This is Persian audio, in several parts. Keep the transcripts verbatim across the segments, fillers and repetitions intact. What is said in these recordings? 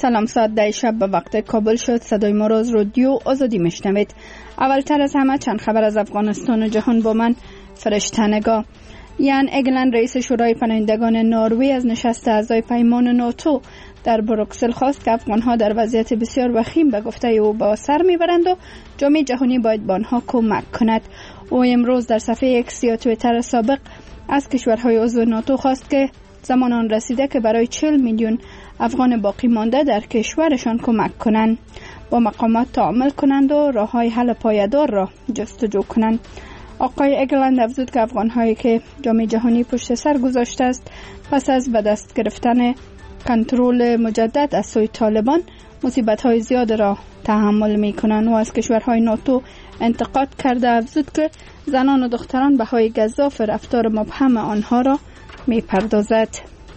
سلام، ساعت ده شب به وقت کابل شد. صدای ما را از رادیو آزادی میشنوید. اولتر از همه چند خبر از افغانستان و جهان با من فرشته نگاه. یان اگلند رئیس شورای پناهندگان نروژ از نشست اعضای پیمان ناتو در بروکسل خواست که افغانها در وضعیت بسیار وخیم به گفته او با سر میبرند و جامعه جهانی باید به آنها کمک کند. او امروز در صفحه اکس یا توییتر سابق از کشورهای عضو ناتو خواست که زمان آن رسیده که برای چهل میلیون افغان باقی مانده در کشورشان کمک کنند، با مقامات تعامل کنند و راه‌های حل پایدار را جستجو کنند. آقای اگلند افزود که افغان‌هایی که جامعه جهانی پشت سر گذاشته است پس از به دست گرفتن کنترل مجدد از سوی طالبان مصیبت‌های زیاد را تحمل می‌کنند و از کشورهای ناتو انتقاد کرده افزود که زنان و دختران بهای گزاف رفتار مبهم آنها را می‌پردازد.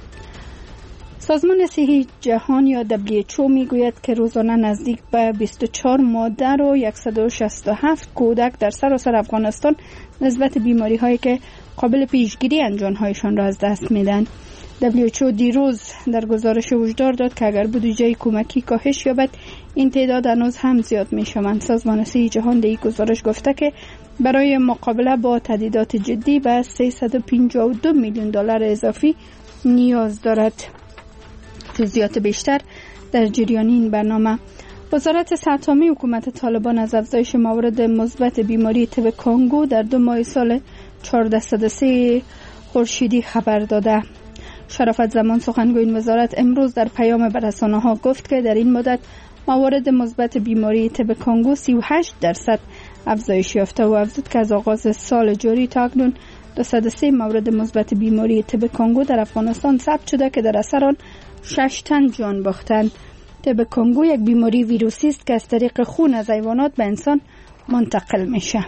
سازمان صحی جهان یا دبلیو اچ او میگوید که روزانه نزدیک به بیست و چهار مادر و صد و شصت و هفت کودک در سراسر افغانستان نسبت بیماری هایی که قابل پیشگیری انجامهایشان را از دست میدن. دبلیو اچ او دیروز در گزارش هشدار داد که اگر بودجه کمکی کاهش یابد این تعداد هنوز هم زیاد می شوند. سازمان صحی جهان در این گزارش گفته که برای مقابله با تهدیدات جدی به سیصد و پنجاه و دو میلیون دلار اضافی نیاز دارد. جزئیات بیشتر در جریان این برنامه. وزارت صحت عامه حکومت طالبان از افزایش موارد مثبت بیماری تب کنگو در دو ماه سال چهارصد و سه خورشیدی خبر داده. شرافت زمان سخنگوی این وزارت امروز در پیام به رسانه‌ها گفت که در این مدت موارد مثبت بیماری تب کنگو سی و هشت درصد افزایش یافته و افزود که از آغاز سال جاری تا اکنون دویست و سه مورد مثبت بیماری تب کنگو در افغانستان ثبت شده که در اثر آن شش تن جان باختند. تب کنگو یک بیماری ویروسی است که از طریق خون از حیوانات به انسان منتقل میشه.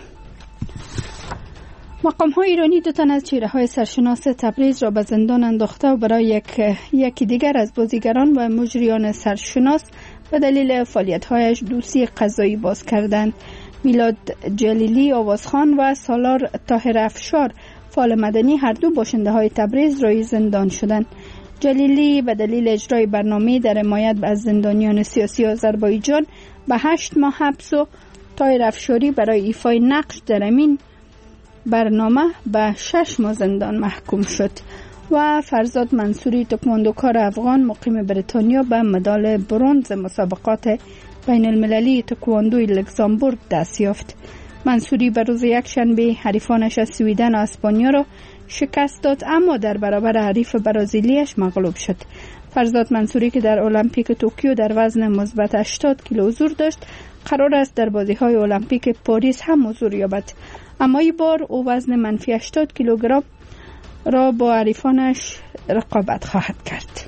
مقام‌های ایرانی دو تن از چهره‌های سرشناس تبریز را به زندان انداخته و برای یک یکی دیگر از بازیگران و مجریان سرشناس به دلیل فعالیت‌هایش دوسیه قضایی باز کردند. میلاد جلیلی آوازخوان و سالار طاهر افشار فعال مدنی هر دو باشنده‌های تبریز روی زندان شدند. جلیلی به دلیل اجرای برنامه در حمایت از زندانیان سیاسی آذربایجان به هشت ماه حبس و طاهر افشاری برای ایفای نقش در این برنامه به شش ماه زندان محکوم شد و فرزاد منصوری تکواندوکار افغان مقیم بریتانیا به مدال برنز مسابقات بین المللی تکواندوی لوکزامبورگ دست یافت. منصوری به روز یکشنبه حریفانش از سویدن و اسپانیا را شکست داد اما در برابر حریف برازیلیش مغلوب شد. فرزاد منصوری که در المپیک توکیو در وزن مثبت هشتاد کیلو حضور داشت قرار است در بازی‌های المپیک پاریس هم حضور یابد، اما این بار او وزن منفی هشتاد کیلوگرم را با حریفانش رقابت خواهد کرد.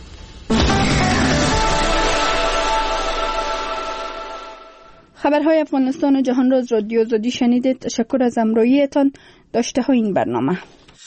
خبرهای افغانستان و جهان را از رادیو آزادی شنیدید. تشکر از همراهیتان. داشته های این برنامه.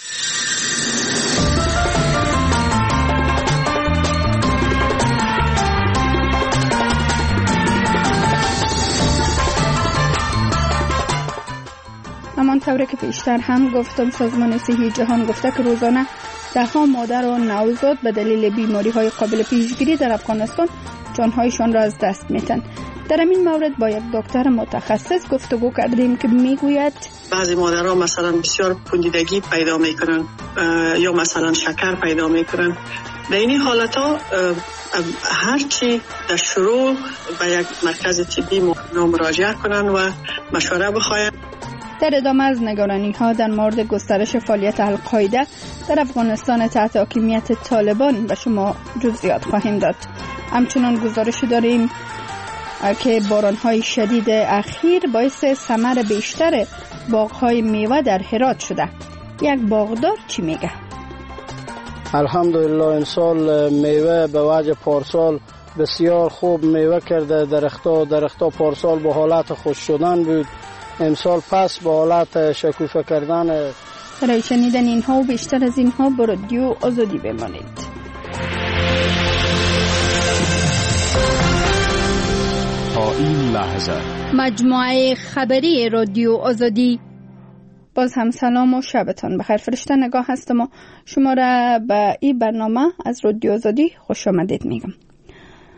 همانطور که پیشتر هم گفتم سازمان صحی جهان گفته که روزانه ده ها مادر و نوزاد به دلیل بیماری های قابل پیشگیری در افغانستان جانهایشان را از دست میتن. در این مورد با یک دکتر متخصص گفتگو کردیم که میگوید بعضی مادرها مثلا بسیار پوندیدگی پیدا میکنن یا مثلا شکر پیدا میکنن. در این حالت ها هرچی در شروع به یک مرکز طبی مراجعه کنن و مشوره بخواین. در ادامه از نگرانی ها در مورد گسترش فعالیت القاعده در افغانستان تحت حاکمیت طالبان به شما جزئیات خواهیم داد. همچنان گزارش داریم که باران‌های شدید اخیر باعث ثمر بیشتر باغ‌های میوه در هرات شده. یک باغدار چی میگه؟ الحمدلله این سال میوه به وجه پارسال بسیار خوب میوه کرده. درختها درختها پارسال به حالت خوش شدن بود، امسال پس به حالت شکوفه کردن. برای شنیدن اینها و بیشتر از اینها با رادیو آزادی بمانید. تا این لحظه مجموعه خبری رادیو آزادی. باز هم سلام و شبتان بخیر. فرشته نگاه هستم و شما را به این برنامه از رادیو آزادی خوش آمدید میگم.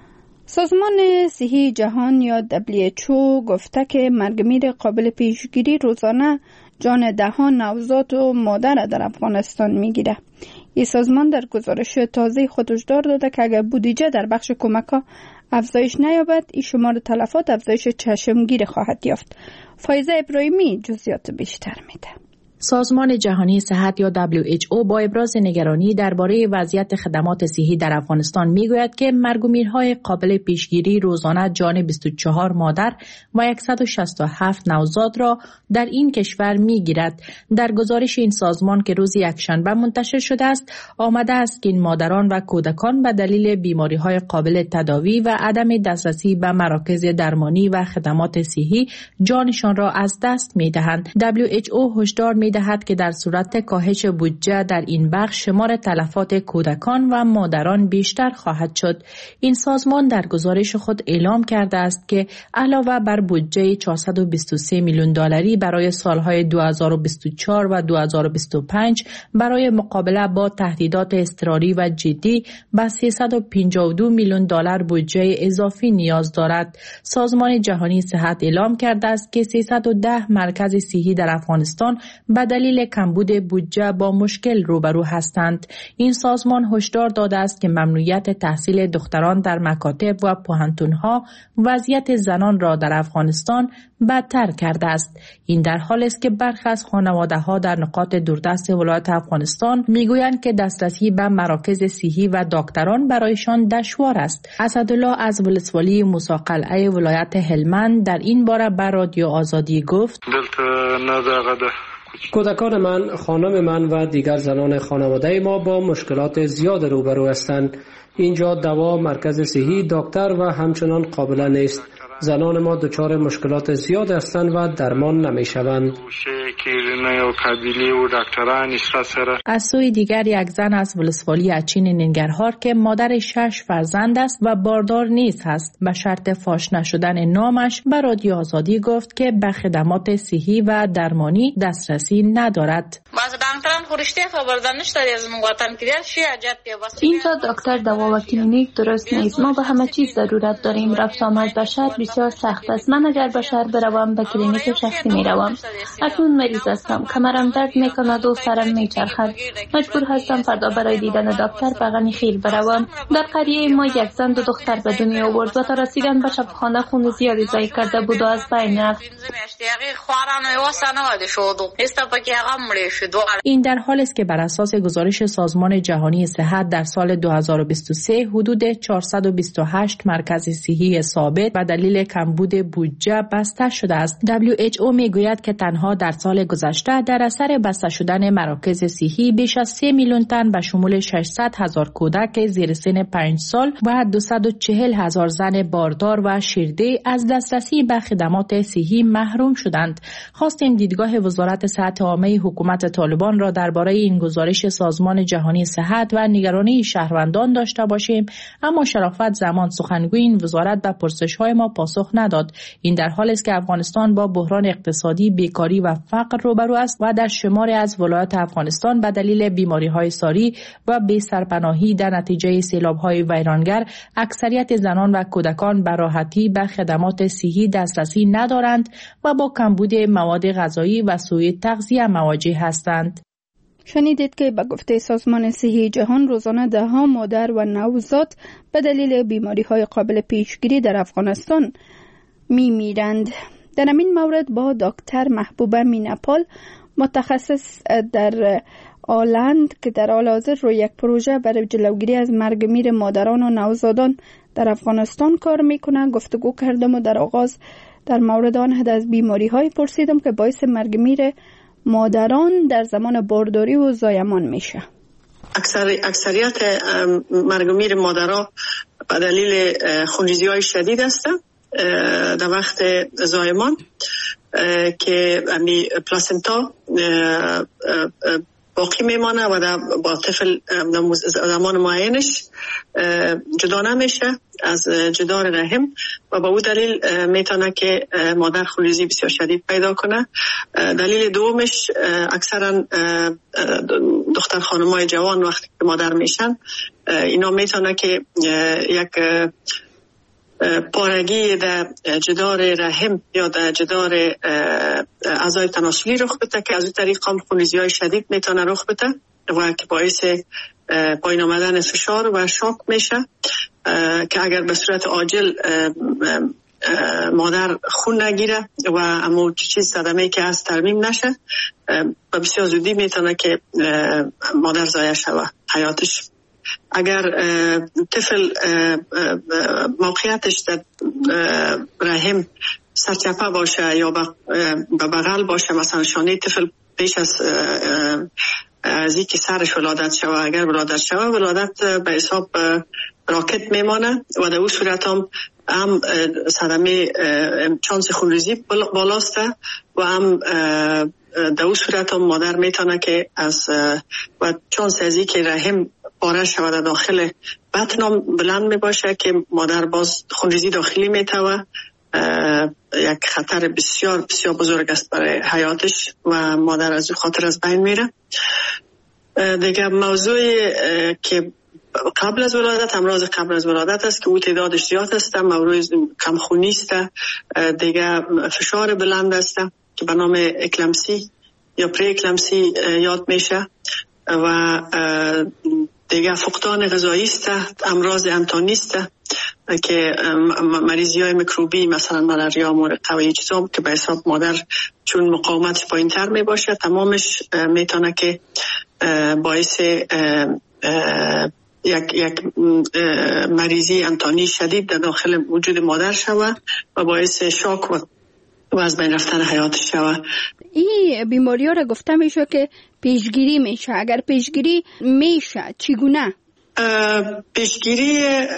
سازمان صحی جهان یا دبلیو اچ او گفته که مرگ میر قابل پیشگیری روزانه جان ده ها نوزاد و مادر در افغانستان میگیره. این سازمان در گزارش تازه خود هشدار داده که اگر بودجه در بخش کمک‌ها افزایش نیابد، این شمار تلفات افزایش چشمگیر خواهد یافت. فایزه ابراهیمی جزئیات بیشتر میده. سازمان جهانی صحت یا دبلیو اچ او با ابراز نگرانی درباره وضعیت خدمات صحی در افغانستان میگوید که مرگ و میرهای قابل پیشگیری روزانه جان بیست و چهار مادر و صد و شصت و هفت نوزاد را در این کشور میگیرد. در گزارش این سازمان که روز یکشنبه منتشر شده است، آمده است که این مادران و کودکان به دلیل بیماری‌های قابل تداوی و عدم دسترسی به مراکز درمانی و خدمات صحی جانشان را از دست میدهند. دبلیو اچ او هشدار می دهد که در صورت کاهش بودجه در این بخش شمار تلفات کودکان و مادران بیشتر خواهد شد. این سازمان در گزارش خود اعلام کرده است که علاوه بر بودجه چهارصد و بیست و سه میلیون دلاری برای سالهای دو هزار و بیست و چهار و دو هزار و بیست و پنج برای مقابله با تهدیدات اضطراری و جدی به سیصد و پنجاه و دو میلیون دلار بودجه اضافی نیاز دارد. سازمان جهانی صحت اعلام کرده است که سیصد و ده مرکز صحی در افغانستان به دلیل کمبود بودجه با مشکل روبرو هستند. این سازمان هشدار داده است که ممنوعیت تحصیل دختران در مکاتب و پوهنتون‌ها وضعیت زنان را در افغانستان بدتر کرده است. این در حالی است که برخی از خانواده‌ها در نقاط دوردست ولایت افغانستان میگویند که دسترسی به مراکز صحی و دکتران برایشان دشوار است. اسدالله از ولسوالی موسی قلعه ولایت هلمند در این باره به رادیو آزادی گفت: کودکان من، خانم من و دیگر زنان خانواده ما با مشکلات زیاد روبرو هستند. اینجا دوا، مرکز صحی، دکتر و همچنان قابل نیست. زنان ما دچار مشکلات زیاد هستند و درمان نمی‌شوند. از سوی دیگر یک زن از ولسوالی اچین ننگرهار که مادر شش فرزند است و باردار نیز هست، به شرط فاش نشدن نامش به رادیو آزادی گفت که به خدمات صحی و درمانی دسترسی ندارد. اینجا دکتر، دوا و کلینیک درست نیست. ما به همه چیز ضرورت داریم. رفت آمد به شهر بسیار سخت است. من اگر به شهر بروم به کلینیک شخصی می روم. اکنون مریض هستم. کمرم درد می کند و سرم می چرخد. مجبور هستم فردا برای دیدن دکتر به غنی خیل بروم. در قریه ما یک زن دو دختر به دنیا آورد و تا رسیدن به شفاخانه خون زیادی ضایع کرده بود و از بین رفت. این در حالی است که بر اساس گزارش سازمان جهانی صحت در سال دو هزار و بیست و سه حدود چهارصد و بیست و هشت مرکز صحی ثابت به دلیل کمبود بودجه بسته شده است. دبلیو اچ او میگوید که تنها در سال گذشته در اثر بسته شدن مراکز صحی بیش از سه میلیون تن به شمول ششصد هزار کودک زیر سن پنج سال و دویست و چهل هزار زن باردار و شیرده از دسترسی به خدمات صحی محروم شدند. خواستیم دیدگاه وزارت صحت عامه حکومت طالبان را درباره این گزارش سازمان جهانی صحت و نگرانی شهروندان داشته باشیم، اما شرافت زمان سخنگوی این وزارت به پرسش‌های ما پاسخ نداد. این در حالی است که افغانستان با بحران اقتصادی، بیکاری و فقر روبرو است و در شماری از ولایات افغانستان به دلیل بیماری‌های ساری و بی‌سرپناهی در نتیجه سیلاب‌های ویرانگر اکثریت زنان و کودکان به راحتی به خدمات صحی دسترسی ندارند و با کمبود مواد غذایی و سوء تغذیه مواجه هستند. شنیدید که به گفته سازمان صحی جهان روزانه ده ها مادر و نوزاد به دلیل بیماری های قابل پیشگیری در افغانستان می میرند. در این مورد با دکتر محبوبه مینپال، متخصص در آلند که در حال حاضر روی یک پروژه برای جلوگیری از مرگ میر مادران و نوزادان در افغانستان کار میکنه گفتگو کردم و در آغاز در مورد آن از بیماری های پرسیدم که باعث مرگ میر مادران در زمان بارداری و زایمان میشه. اکثر اکثریت مرگ میر مادران به دلیل خونریزی های شدید است در وقت زایمان که امی پلاسنتا باقی میمانه و با طفل زمان معینش جدا نمیشه از جدار رحم و با او دلیل میتونه که مادر خونریزی بسیار شدید پیدا کنه. دلیل دومش اکثرا دختر خانمای جوان وقتی که مادر میشن اینا میتونه که یک پارگی در جدار رحم یا در جدار اعضای تناسلی رخ بده که از این طریق هم خونریزی های شدید میتونه رخ بده و که باعث پایین آمدن فشار و شوک میشه که اگر به صورت عاجل مادر خون نگیره و اما چیز صدمه که از ترمیم نشه و بسیار زودی میتونه که مادر ضایع شوه حیاتش. اگر طفل موقعیتش در رحم سرچپه باشه یا به بغل باشه، مثلا شانه طفل پیش از از اینکه سرش ولادت شوه، اگر ولادت شوه ولادت به حساب راکت میمانه و در اون صورت هم هم صدمه چانس خونریزی بالاسته و هم در اون صورت هم مادر میتونه که از و چانس از اینکه رحم پاره شود در داخل بطن بلند می باشه که مادر باز خونریزی داخلی میتوه یک خطر بسیار بسیار بزرگ است برای حیاتش و مادر از خاطر از بین میره. دیگه موضوع که قبل از ولادت، امراض قبل از ولادت است که او تعدادش زیاد است، موضوع کمخونی است، دیگه فشار بلند است که به نام اکلمسی یا پری اکلمسی یاد میشه و دیگه فقدان غذایی است، امراض انتانی است که مریضی های میکروبی مثلا ملاریا، مور قوی چیزا که به حساب مادر چون مقاومتش پایین تر می باشه تمامش میتونه که باعث یک یک مریضی انتانی شدید در داخل وجود مادر شوه و باعث شاک و و از بین رفتن حیاتش شوه. این بیماری ها را گفته میشه که پیشگیری میشه. اگر پیشگیری میشه چگونه؟ پیشگیری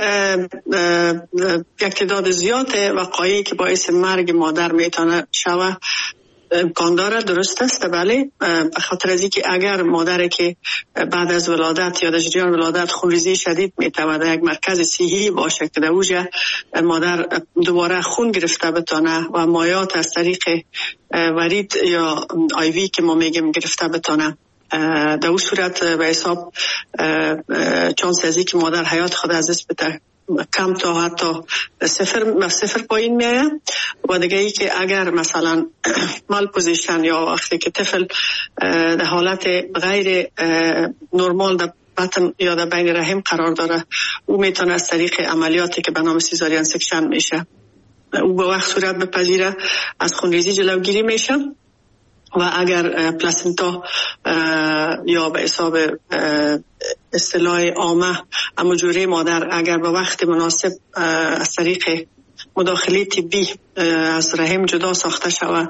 یک تعداد زیاد وقایعی که باعث مرگ مادر میتونه شوه امکان داره، درست است بله، به خاطر از اینکه اگر مادر که بعد از ولادت یا در جریان ولادت خونریزی شدید میتونه یک مرکز صحی باشه که در اوجه مادر دوباره خون گرفته بتونه و مایات از طریق ورید یا آیوی که ما میگیم گرفته بتونه، در اون صورت به حساب چانس از اینکه مادر حیات خود از دست بده کم تا حتی صفر صفر پایین میایه. و دیگه ای که اگر مثلا مال پوزیشن یا وقتی که طفل در حالت غیر نرمال در بطن یا در بین رحم قرار داره، او میتونه از طریق عملیاتی که به نام سیزارین سکشن میشه او به وقت صورت بپذیره، از خونریزی جلوگیری میشه. و اگر پلاسنتا یا به حساب اصطلاح عامه اما جوره مادر اگر به وقت مناسب از طریق مداخله طبی از رحم جدا ساخته شود،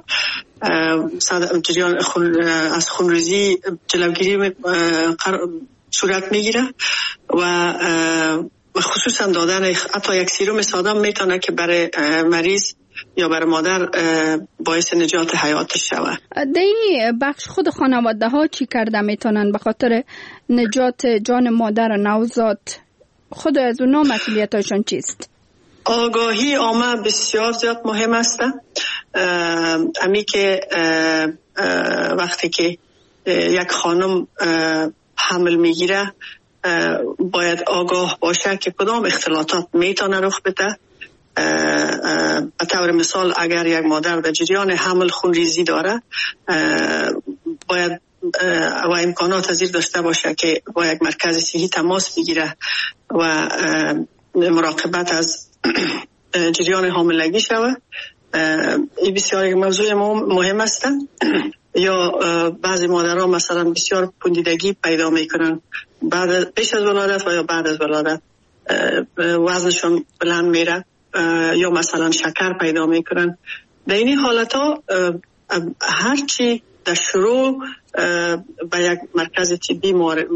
جریان خون از خونریزی جلوگیری صورت میگیره و خصوصا دادن حتی یک سیروم ساده میتونه که برای مریض یا برای مادر باعث نجات حیاتش شود. در این بخش خود خانواده ها چی کرده میتونن به خاطر نجات جان مادر و نوزاد؟ خود از اونا مسئولیتاشون چیست؟ آگاهی عامه بسیار زیاد مهم است. امی که وقتی که یک خانم حمل میگیره باید آگاه باشه که کدام اختلاطات میتونه رخ بده. به طور مثال اگر یک مادر در جریان حمل خونریزی داره باید و امکانات از این داشته باشه که با یک مرکز صحی تماس بگیره و مراقبت از جریان حاملگی شوه. این بسیار یک موضوع مهم است. یا بعضی مادرها مثلا بسیار پوندیدگی پیدا میکنن بعد پیش از ولادت و یا بعد از ولادت وزنشون بلند میره یا مثلا شکر پیدا میکنن. در این حالت ها هرچی در شروع به یک مرکز طبی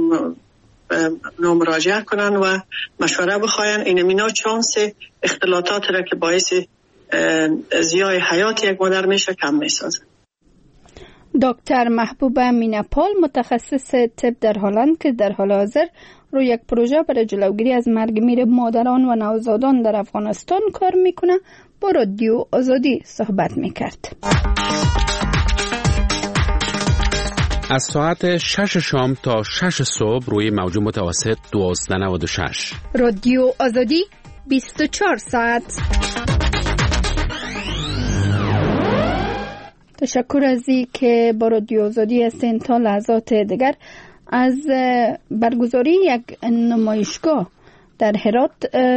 مراجعه کنن و مشوره بخواین، این مینا چانس اختلاطات را که باعث زیای حیات یک مادر میشه کم میسازه. دکتر محبوبه مینپال متخصص طب در هلند که در حال حاضر روی یک پروژه برای جلوگیری از مرگ میر مادران و نوزادان در افغانستان کار میکنه با رادیو آزادی صحبت میکرد. از ساعت شش شام تا شش صبح روی موج متوسط دوازده نود و شش رادیو آزادی بیست و چهار ساعت. تشکر از این که با رادیو آزادی هستین. تا لحظات دیگر از برگزاری یک نمایشگاه در هرات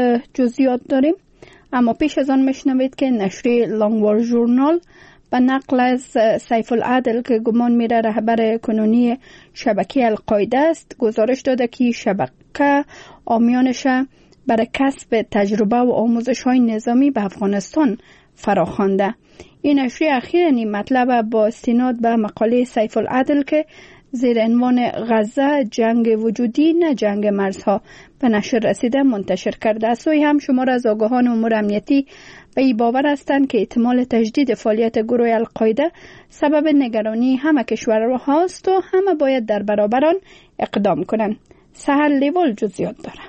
جزئیات داریم، اما پیش از آن میشنوید که نشریه لانگوار ژورنال به نقل از سیف العدل که گمان میره رهبر کنونی شبکه القاعده است گزارش داده که شبکه آمیانش برای کسب تجربه و آموزش های نظامی به افغانستان فراخوانده. این نشریه اخیراً این مطلب با استناد به مقاله سیف العدل که زیر عنوان غزه جنگ وجودی نه جنگ مرزها به نشر رسیده منتشر کرده. سوی هم شمار از آگاهان امور امنیتی به این باور هستند که احتمال تجدید فعالیت گروه القاعده سبب نگرانی همه کشورها هست و همه باید در برابر آن اقدام کنند. سهر لیوال جزئیات داره.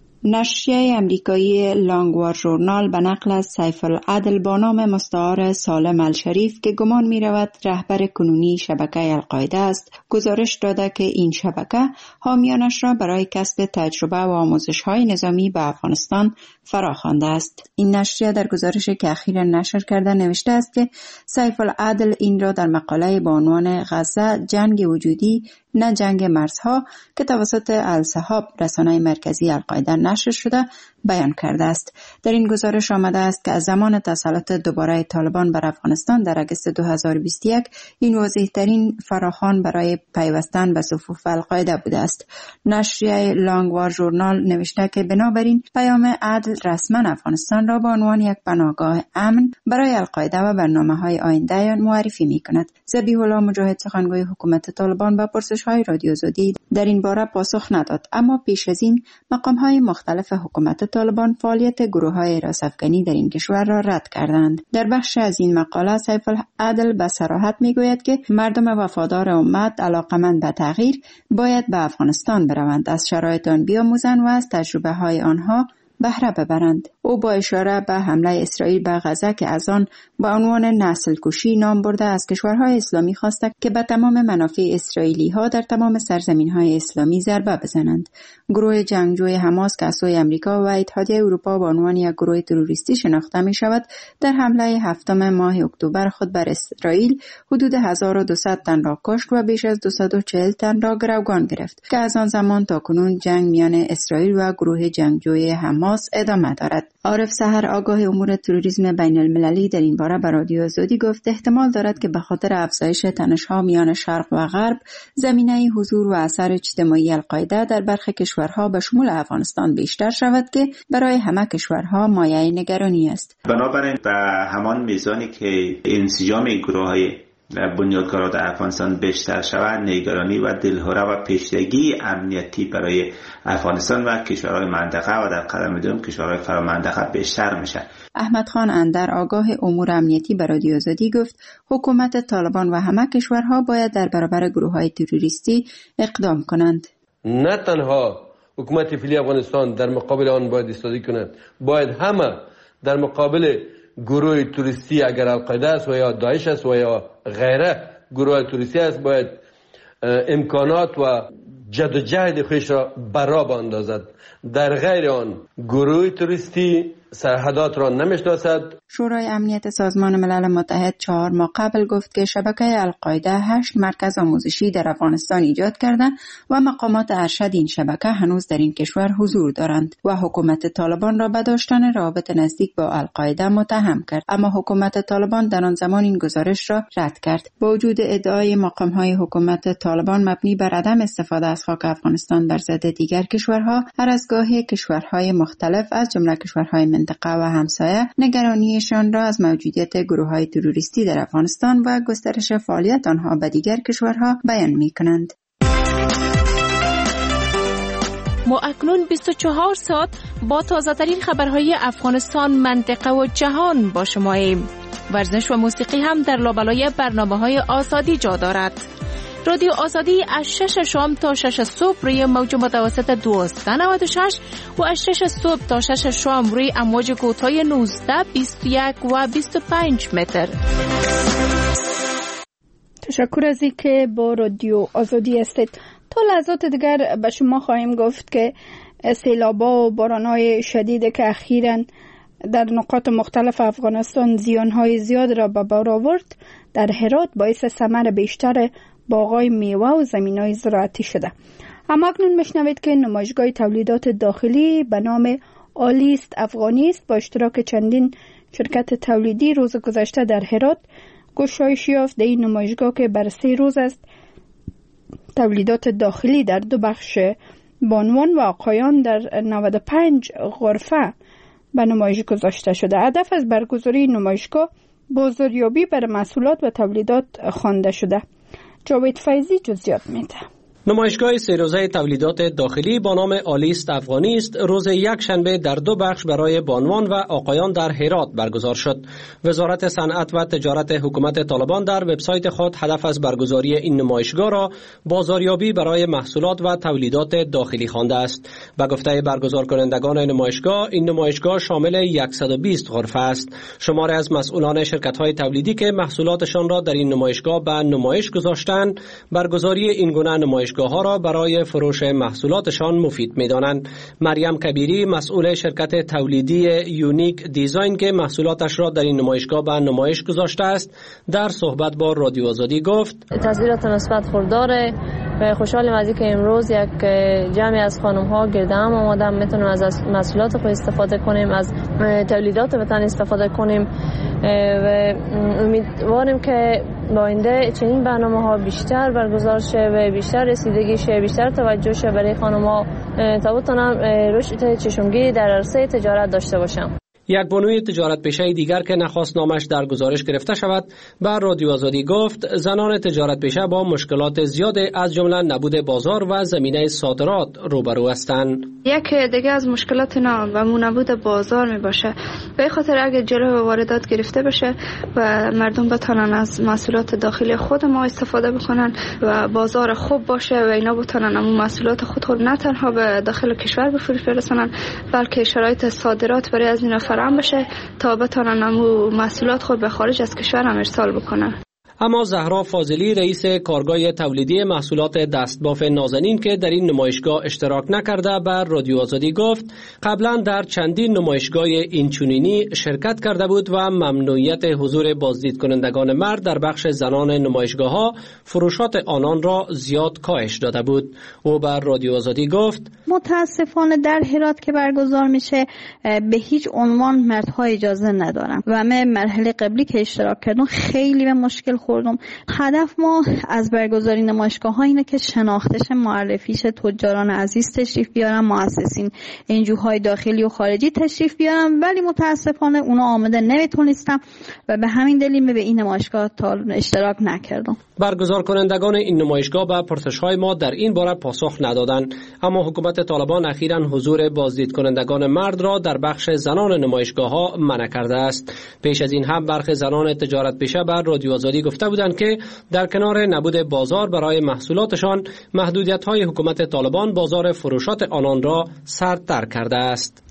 نشریه امریکایی لانگوار ژورنال به نقل از سیف العدل با نام مستعار سالم الشریف که گمان می رود رهبر کنونی شبکه القاعده است گزارش داده که این شبکه حامیانش را برای کسب تجربه و آموزش های نظامی به افغانستان فراخوانده است. این نشریه در گزارشی که اخیراً نشر کرده نوشته است که سیف العدل این را در مقاله با عنوان غزه جنگ وجودی نه جنگ مرزها که توسط الصحاب رسانه مرکزی القاعده نشر شده بیان کرده است. در این گزارش آمده است که از زمان تسلط دوباره طالبان بر افغانستان در اگست دو هزار و بیست و یک این واضح‌ترین فراخوان برای پیوستن به صفوف القاعده بوده است. نشریه لانگوار ژورنال نوشته که بنابراین پیام عدل رسما افغانستان را به عنوان یک پناهگاه امن برای القاعده و برنامه‌های آینده آن معرفی می‌کند. ذبیح الله مجاهد سخنگوی حکومت طالبان به پرسش‌های رادیو آزادی در این باره پاسخ نداد، اما پیش از این مقام‌های مختلف حکومت طالبان فعالیت گروه‌های راس‌افغانی در این کشور را رد کردند. در بخش از این مقاله سیف العدل به صراحت میگوید که مردم وفادار امت علاقمند به تغییر باید به افغانستان بروند، از شرایط آن بیاموزند و از تجربه‌های آنها بهره ببرند. او با اشاره به حمله اسرائیل به غزه که از آن با عنوان نسل کشی نام برده از کشورهای اسلامی خواسته که به تمام منافع اسرائیلی ها در تمام سرزمین های اسلامی ضربه بزنند. گروه جنگجوی حماس که از سوی امریکا و اتحادیه اروپا با عنوان یک گروه تروریستی شناخته می شود در حمله هفتم ماه اکتبر خود بر اسرائیل حدود هزار و دویست تن را کشت و بیش از دویست و چهل تن را گروگان گرفت که از آن زمان تا کنون جنگ میان اسرائیل و گروه جنگجوی حماس ادامه دارد. عارف سحر آگاه امور تروریسم بین المللی در این باره به رادیو آزادی گفت احتمال دارد که به خاطر افزایش تنش‌ها میان شرق و غرب زمینه حضور و اثر اجتماعی القاعده در برخی کشورها به شمول افغانستان بیشتر شود که برای همه کشورها مایه نگرانی است. بنابراین به همان میزانی که انسجام گروه‌های بنیادگرا در افغانستان بیشتر شود نگرانی و دلهره و پیچیدگی امنیتی برای افغانستان و کشورهای منطقه و در قدم دوم کشورهای فرامنطقه بیشتر میشه. احمد خان اندر آگاه امور امنیتی به رادیو آزادی گفت حکومت طالبان و همه کشورها باید در برابر گروه‌های تروریستی اقدام کنند. نه تنها حکومت فعلی افغانستان در مقابل آن باید ایستادگی کند، باید همه در مقابل گروه توریستی اگر القاعده است و یا داعش است و یا غیره گروه توریستی است باید امکانات و جدوجهد خودش را برا باندازد. در غیر آن گروه توریستی سرحدات را نمیشناسد. شورای امنیت سازمان ملل متحد چهار ماه قبل گفت که شبکه القاعده هشت مرکز آموزشی در افغانستان ایجاد کردند و مقامات ارشد این شبکه هنوز در این کشور حضور دارند و حکومت طالبان را به داشتن روابط نزدیک با القاعده متهم کرد، اما حکومت طالبان در آن زمان این گزارش را رد کرد. با وجود ادعای مقام‌های حکومت طالبان مبنی بر عدم استفاده از خاک افغانستان بر ضد دیگر کشورها، هر از گاهی کشورهای مختلف از جمله کشورهای منطقه و همسایه نگرانیشان را از موجودیت گروه‌های تروریستی در افغانستان و گسترش فعالیت آنها به دیگر کشورها بیان می‌کنند. ما اکنون بیست و چهار ساعت با تازه‌ترین خبرهای افغانستان، منطقه و جهان با شماییم. ورزش و موسیقی هم در لابلای برنامه‌های آزادی جا دارد. رادیو آزادی از شش شام تا شش صبح روی موج متوسط دویست و نود و شش و از شش صبح تا شش شام روی امواج کوتاه نوزده، بیست و یک و بیست و پنج متر. تشکر از اینکه با رادیو آزادی هستید. تا لحظات دیگر به شما خواهیم گفت که سیلاب‌ها و باران‌های شدید که اخیراً در نقاط مختلف افغانستان زیان‌های زیاد را به بار آورد، در هرات باعث ثمر بیشتر باغ‌های میوه و زمین‌های زراعتی شده. اما اکنون میشنوید که نمایشگاه تولیدات داخلی به نام آلیست افغانیست با اشتراک چندین شرکت تولیدی روز گذشته در هرات گشایش یافت. در این نمایشگاه که بر سه روز است، تولیدات داخلی در دو بخش بانوان و آقایان در نود و پنج غرفه به نمایش گذاشته شده. هدف از برگزاری نمایشگاه بازاریابی بر محصولات و تولیدات خوانده شده. جاوید فیضی جزئیات میده. نمایشگاه سه روزه تولیدات داخلی با نام آلیست افغانیست روز یک شنبه در دو بخش برای بانوان و آقایان در هرات برگزار شد. وزارت صنعت و تجارت حکومت طالبان در وبسایت خود هدف از برگزاری این نمایشگاه را بازاریابی برای محصولات و تولیدات داخلی خوانده است. به گفته برگزار کنندگان نمایشگاه، این نمایشگاه شامل صد و بیست غرفه است. شماری از مسئولان شرکت‌های تولیدی که محصولاتشان را در این نمایشگاه به نمایش گذاشتند، برگزاری این گونه نمایشگاه ها را برای فروش محصولاتشان مفید می‌دانند. مریم کبیری، مسئول شرکت تولیدی یونیک دیزاین که محصولاتش را در این نمایشگاه به نمایش گذاشته است، در صحبت با رادیو آزادی گفت: تاثیرات مثبت خود داره و خوشحالیم از اینکه امروز یک جمعی از خانم‌ها گرد هم آمدن، میتونیم از محصولات خود استفاده کنیم، از تولیدات وطن استفاده کنیم و امیدواریم که با آینده چنین برنامه‌ها بیشتر برگزار شه و بیشتر رسیدگی شه، بیشتر توجه شه برای خانم‌ها تا بتونن رشد چشمگیری در عرصه تجارت داشته باشن. یک بانوی تجارت پیشه دیگر که نخواست نامش در گزارش گرفته شود، بر رادیو آزادی گفت زنان تجارت پیشه با مشکلات زیاد از جمله نبود بازار و زمینه صادرات روبرو هستند. یک دیگه از مشکلات اینا و نبود بازار می باشه. به خاطر اگه جلوی واردات گرفته بشه و مردم بتونن از محصولات داخلی خود ما استفاده بکنن و بازار خوب باشه و اینا بتونن اون محصولات خود خود نه تنها به داخل کشور بفروش برسونن، بلکه شرایط صادرات برای از اینا فراهم بشه تا بتونن اون محصولات خود به خارج از کشور هم ارسال بکنن. اما زهرا فاضلی، رئیس کارگاه تولیدی محصولات دستباف نازنین که در این نمایشگاه اشتراک نکرده، بر رادیو آزادی گفت قبلا در چندین نمایشگاه اینچنینی شرکت کرده بود و ممنوعیت حضور بازدید کنندگان مرد در بخش زنان نمایشگاه ها فروشات آنان را زیاد کاهش داده بود. او بر رادیو آزادی گفت متاسفانه در هرات که برگزار میشه به هیچ عنوان مردها اجازه ندارن و من مرحله قبلی که اشتراک کردم خیلی به مشکل خوردم. هدف ما از برگزاری نمایشگاه ها اینه که شناختش، معرفیش تجاران عزیز تشریف بیارن، مؤسسین انجوهای داخلی و خارجی تشریف بیارن، ولی متاسفانه اونا آمده نمیتونستن و به همین دلیل به این نمایشگاه تا اشتراک نکردم. برگزار کنندگان این نمایشگاه به پرسش‌های ما در این باره پاسخ ندادند، اما حکومت طالبان اخیراً حضور بازدید کنندگان مرد را در بخش زنان نمایشگاه‌ها منع کرده است. پیش از این هم برخی زنان تجارت پیشه بر رادیو آزادی گفته بودند که در کنار نبود بازار برای محصولاتشان، محدودیت‌های حکومت طالبان بازار فروشات آنان را سردتر کرده است.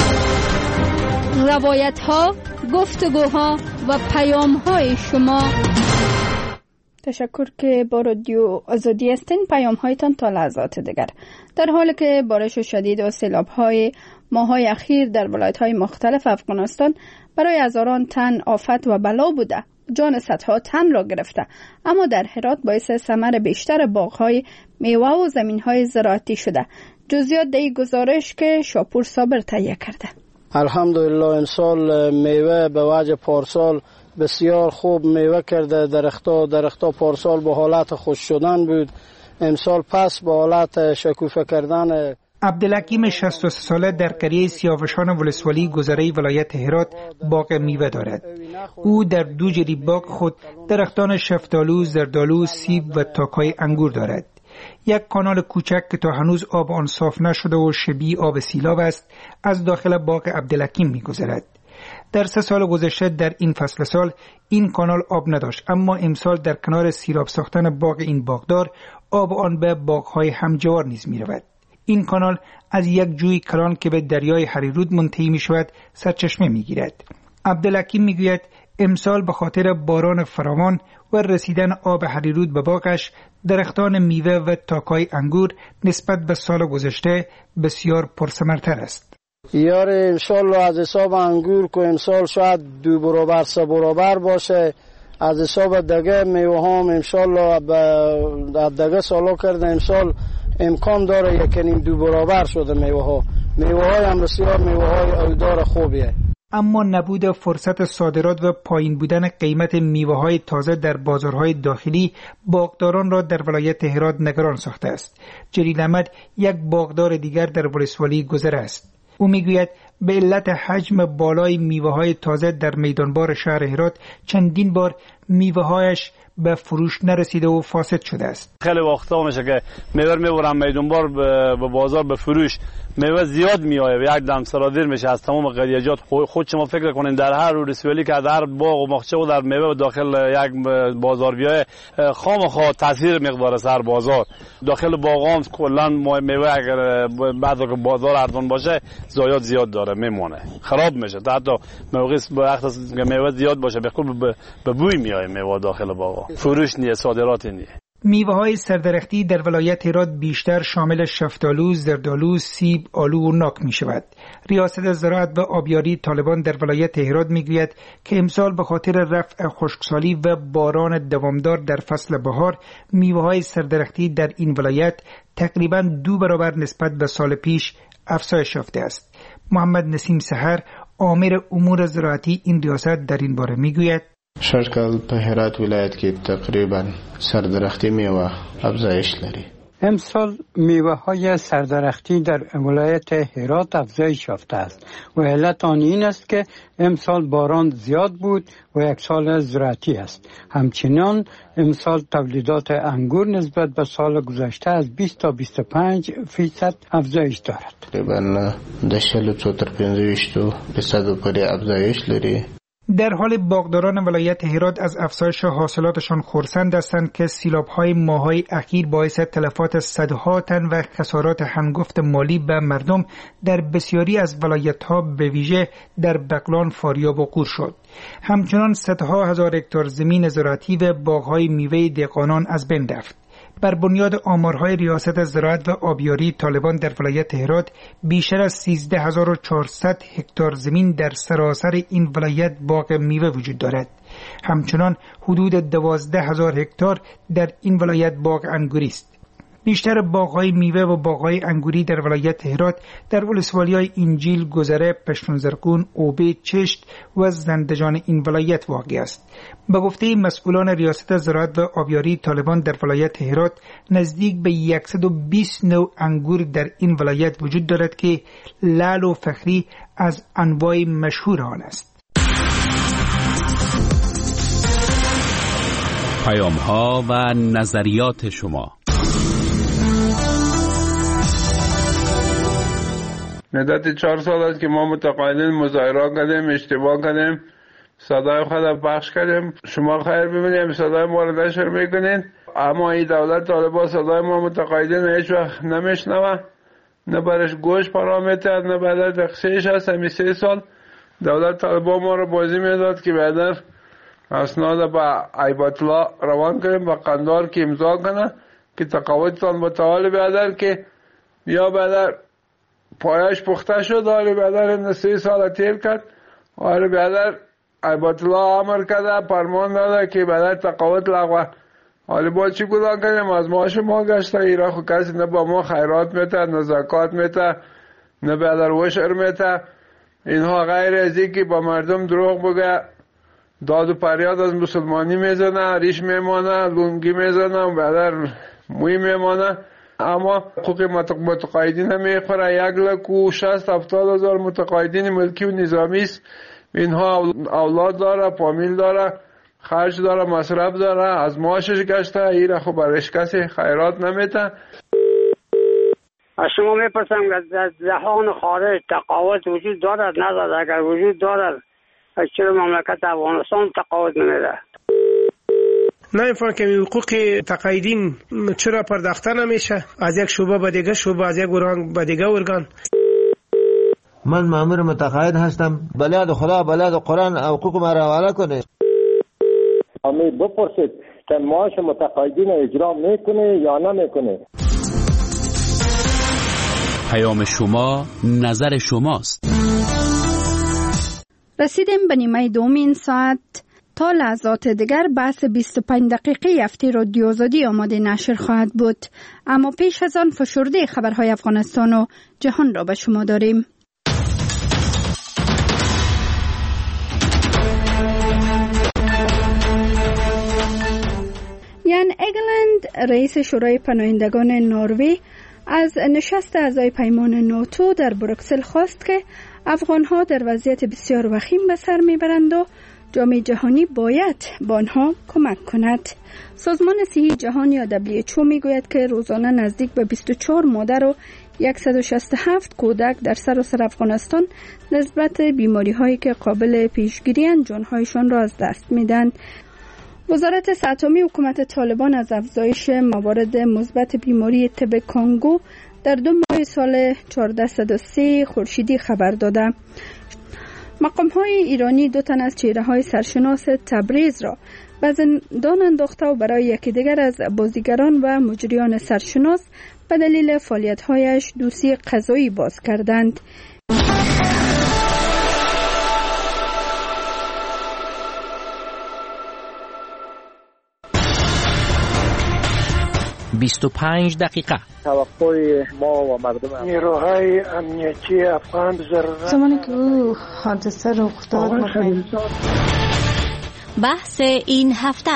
روایت‌ها، گفتگوها و پیام‌های شما. تشکر که با رادیو آزادی هستین. پیام هایتان تا لحظات دیگر. در حالی که بارش شدید و سیلاب های ماهای اخیر در ولایت های مختلف افغانستان برای هزاران تن آفت و بلا بوده، جان صدها تن را گرفته، اما در هرات باعث ثمر بیشتر باغ های میوه و زمین های زراعتی شده. جزئیات در گزارش که شاپور صابر تهیه کرده. الحمدلله امسال میوه به وجه پارسال بسیار خوب میوه کرده. درختها درختها پارسال به حالت خوش شدن بود، امسال پس به حالت شکوفه کردن. عبدالحکیم شصت و سه ساله در قریه سیاوشان ولسوالی گذره ولایت هرات باغ میوه دارد. او در دو جری باغ خود درختان شفتالو، زردالو، سیب و تاکای انگور دارد. یک کانال کوچک که تا هنوز آب آن صاف نشده و شبیه آب سیلاب است از داخل باغ عبدالحکیم می‌گذرد. در سه سال گذشته در این فصل سال این کانال آب نداشت، اما امسال در کنار سیراب ساختن باغ این باغدار آب آن به باغ‌های همجوار نیز می‌رود. این کانال از یک جوی کلان که به دریای هریرود منتهی می‌شود سرچشمه می‌گیرد. عبدالحکیم می‌گوید امسال به خاطر باران فراوان و رسیدن آب هریرود به باغش، درختان میوه و تاکای انگور نسبت به سال گذشته بسیار پرثمرتر است. یار انشالله از حساب انگور که امسال شاید دو برابر سه برابر باشه، از حساب دگه میوه ها هم انشالله دگه سالا کرده امسال امکان داره یکنیم دو برابر شده میوه ها. میوه های هم بسیار میوه های اویدار خوبیه. اما نبود فرصت صادرات و پایین بودن قیمت میوه های تازه در بازارهای داخلی باغداران را در ولایت هرات نگران ساخته است. جلیل احمد یک باغدار دیگر در ولسوالی گذر است. او میگوید به علت حجم بالای میوه های تازه در میدانبار شهر هرات چندین بار میوه هایش به فروش نرسیده و فاسد شده است. خیلی وقتا میشه که میوه میبرن میدانبار به بازار به فروش، میوه زیاد میآید و یک دم صادر میشه از تمام قریجات. خود شما فکر کنین در هر ولسوالی که در باغ و باغچه و در میوه داخل یک بازار بیای خامخا تاثیر مقدار سر بازار داخل باغام کلا میوه اگر بعد که بازار ارزان باشه زایات زیاد داره میمونه، خراب میشه. حتی موقع وقت که میوه زیاد باشه به خود به بوی میآید میوه داخل باغ، فروش نیه، صادرات نیه. میوه های سردرختی در ولایت هرات بیشتر شامل شفتالو، زردالو، سیب، آلو و ناک می شود. ریاست زراعت و آبیاری طالبان در ولایت هرات می گوید که امسال به خاطر رفع خشکسالی و باران دوامدار در فصل بهار، میوه های سردرختی در این ولایت تقریباً دو برابر نسبت به سال پیش افزایش یافته است. محمد نسیم سحر، آمر امور زراعتی این ریاست در این باره می گوید شرکل په هرات ولایت کې تقریبا سردرختی میوه افزایش لري. امسال میوه های سردرختی در ولایت هرات افزایش یافته است و علت آن این است که امسال باران زیاد بود و یک سال زراعتی است. همچنین امسال تولیدات انگور نسبت به سال گذشته از بیست تا بیست و پنج فیصد افزایش دارد. تقریبا ده شل و چهار پنځه فیصد پورې افزایش لري. در حال باغداران ولایت هرات از افزایش حاصلاتشان خرسند هستند که سیلاب‌های ماه‌های اخیر باعث تلفات صدها تن و خسارات هنگفت مالی به مردم در بسیاری از ولایت‌ها به ویژه در بغلان، فاریاب و قور شد. همچنان صدها هزار هکتار زمین زراعتی و باغ‌های میوه دهقانان از بین رفت. بر بنیاد آمارهای ریاست زراعت و آبیاری طالبان در ولایت هرات بیشتر از سیزده هزار و چهارصد هکتار زمین در سراسر این ولایت باغ میوه وجود دارد. همچنان حدود دوازده هزار هکتار در این ولایت باغ انگوری است. بیشتر باغ‌های میوه و باغ‌های انگوری در ولایت هرات در ولسوالی‌های انجیل، گذره، پشتون زرکون، اوبه، چشت و زندجان این ولایت واقع است. به گفته مسئولان ریاست زراعت و آبیاری طالبان در ولایت هرات نزدیک به صد و بیست نوع انگور در این ولایت وجود دارد که لعل و فخری از انواع مشهور آن است. پیام‌ها و نظریات شما. مدت چهار سال است که ما متقاعدین مظاهره کردیم، اشتباه کردیم، صدای خود پخش کردیم. شما خیر ببینید صدای ما رو نشر میکنین، اما این دولت طالبان صدای ما متقاعدین هیچ وقت نمیشنوه، نه برش گوش پرامیته، نه بعد تقصیرش هست. همین سه سال دولت طالبان ما رو بازی میداد که بعد اسناد با عیبت الله روان کنیم با قندار که امضا کنه که تقاعدتان متعال بیادر که یا بعد پایش پخته شد. حالی بیادر سه سال تیر کرد. حالی بیادر عیبت الله امر کرده، فرمان داده که بعد تقاعد لغوه. حالی با چی گذار کنیم؟ از معاش ما گشته. ایرا خود کسی نه با ما خیرات میته، نه زکات میته، نه بیادر وشر میته. اینها غیر از این که با مردم دروغ بگه، داد و پریاد از مسلمانی میزنه، ریش میمانه، لونگی میزنه و بعد موی میمانه. اما حقوق متقاعدین نمیخوره. یک لک و شست هفتاد هزار متقاعدین ملکی و نظامی است. اینها اولاد داره، فامیل داره، خرج داره، مصرف داره، از معاشش گشته. ایره خب برش کسی خیرات نمیته. از شما میپرسم که در جهان خارج تقاعد وجود دارد ندارد؟ اگر وجود دارد چرا مملکت افغانستان تقاعد نمیده؟ نه این که حقوق تقاعدین چرا پرداخته نمیشه از یک شعبه به دیگه شعبه، از یک ارگان به دیگه ارگان؟ من مأمور متقاعد هستم. بلاد خدا بلاد قرآن حقوق ما را حواله کنه. امی بپرسید که معاش متقاعدین اجرا میکنه یا نمیکنه. پیام شما نظر شماست. رسیدیم به نیمه دومین ساعت. تا لحظات دیگر بحث بیست و پنج دقیقه هفته رادیو آزادی آماده نشر خواهد بود، اما پیش از آن فشرده خبرهای افغانستان و جهان را به شما داریم. یان ایگلند رئیس شورای پناهندگان نروژ از نشست اعضای پیمان ناتو در بروکسل خواست که افغانها در وضعیت بسیار وخیم به سر میبرند و جامعه جهانی باید با آنها کمک کند. سازمان صحی جهانی یا دبلیو اچ او میگوید که روزانه نزدیک به بیست و چهار مادر و صد و شصت و هفت کودک در سراسر افغانستان نسبت بیماری هایی که قابل پیشگیری اند جانهایشان را از دست میدند. وزارت صحت عامه حکومت طالبان از افزایش موارد مثبت بیماری تب کانگو در دو ماه سال چهارصد و سه خورشیدی خبر داده. مقام های ایرانی دو تن از چهره های سرشناس تبریز را به زندان انداخته و برای یکی دیگر از بازیگران و مجریان سرشناس به دلیل فعالیت هایش دوسیه قضایی باز کردند. بیست و پنج دقیقه. توقع ما و مردم نیروهای امنیتی افغان ضرورت زمانی که او حادثه رخ داد بحث این هفته.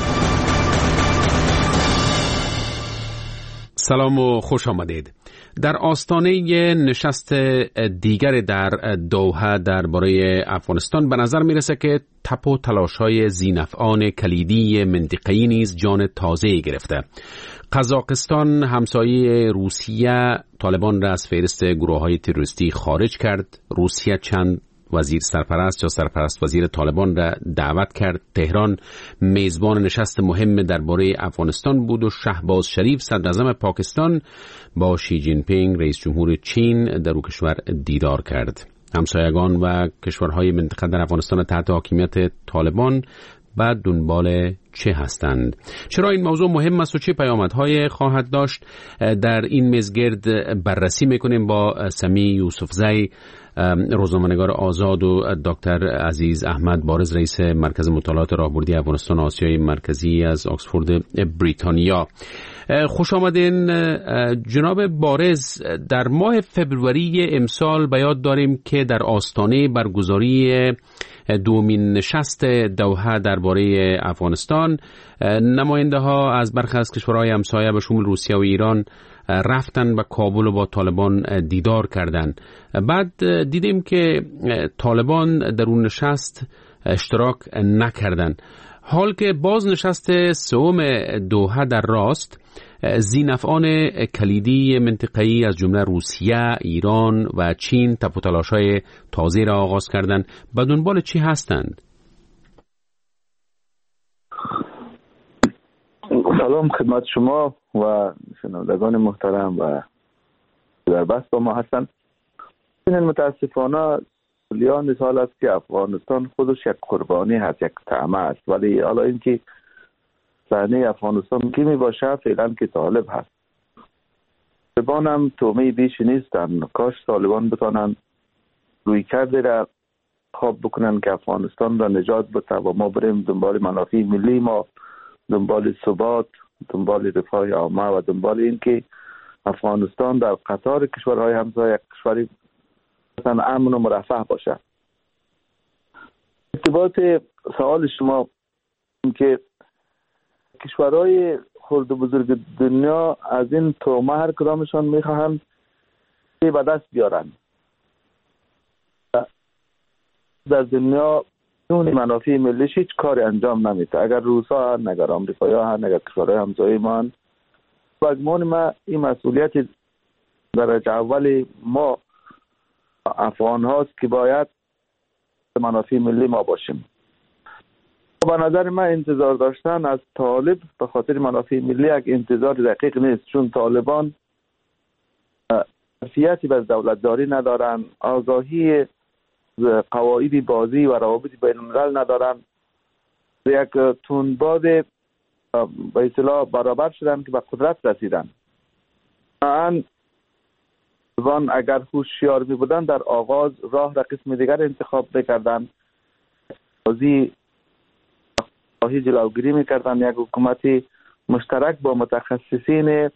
سلام و خوش آمدید. در آستانه نشست دیگر در دوحه درباره افغانستان به نظر میرسه که تپ و تلاش‌های ذی‌نفعان کلیدی منطقه‌ای نیز جان تازه‌ای گرفته. قزاقستان همسایه روسیه طالبان را از فهرست گروه‌های تروریستی خارج کرد. روسیه چند وزیر سرپرست یا سرپرست وزیر طالبان را دعوت کرد. تهران میزبان نشست مهم درباره افغانستان بود و شهباز شریف صدراعظم پاکستان با شی جین پینگ رئیس جمهور چین در او کشور دیدار کرد. همسایگان و کشورهای منطقه در افغانستان تحت حاکمیت طالبان بعد دنبال چه هستند؟ چرا این موضوع مهم است و چه پیامدهای خواهد داشت؟ در این مزگرد بررسی میکنیم با سمی یوسفزی، روزنامه‌نگار آزاد، و دکتر عزیز احمد بارز، رئیس مرکز مطالعات راهبردی افغانستان آسیای مرکزی از آکسفورد بریتانیا. خوش آمدین جناب بارز. در ماه فبروری امسال به یاد داریم که در آستانه برگزاری دومین نشست دوحه درباره افغانستان نماینده ها از برخی از کشورهای همسایه به شمول روسیه و ایران رفتن به کابل و با طالبان دیدار کردند. بعد دیدیم که طالبان در اون نشست اشتراک نکردند. حال که باز نشست سوم دوحه در راست، ذی‌نفعان کلیدی منطقه‌ای از جمله روسیه، ایران و چین تپ و تلاش‌های تازه را آغاز کردند. به دنبال چی هستند؟ سلام خدمت شما و شنوندگان محترم و در بحث با ما هستند. این متاسفانه سالیان سال است که افغانستان خودش یک قربانی هست، یک طعمه است، ولی حالا اینکه صحنه افغانستان کی می باشه فعلا که طالب هست. طالبان هم تومه بیش نیستن. کاش طالبان بتانن روی کرده را خواب بکنن که افغانستان را نجات بده و ما بریم دنبال منافع ملی ما، دنبال ثبات، دنبال رفاه عامه و دنبال این که افغانستان در قطار کشورهای همسایه یک کشوری مثلا امن و مرفه باشه. ارتباط سوال شما این که کشورهای خرد و بزرگ دنیا از این تومه هر کدامشان میخواهند که به دست بیارن. در دنیا اون منافع ملیش هیچ کاری انجام نمیده. اگر روسا هن، اگر امریکایی هن، اگر کشورهای همسایه ما هن، و گمان ما این مسئولیت درجه اول ما افغان هاست که باید منافع ملی ما باشیم. به نظر من انتظار داشتن از طالب به خاطر منافع ملی یک انتظار دقیق نیست، چون طالبان ظرفیتی به دولتداری ندارن، آگاهی قواعد بازی و روابط بین الملل ندارن، یک تندباد به اصطلاح برابر شدن که به قدرت رسیدن. آن وان اگر هوشیار می بودن در آغاز راه را قسم دیگر انتخاب میکردن، بازی خواهی جلوگیری میکردن، یک حکومت مشترک با متخصصین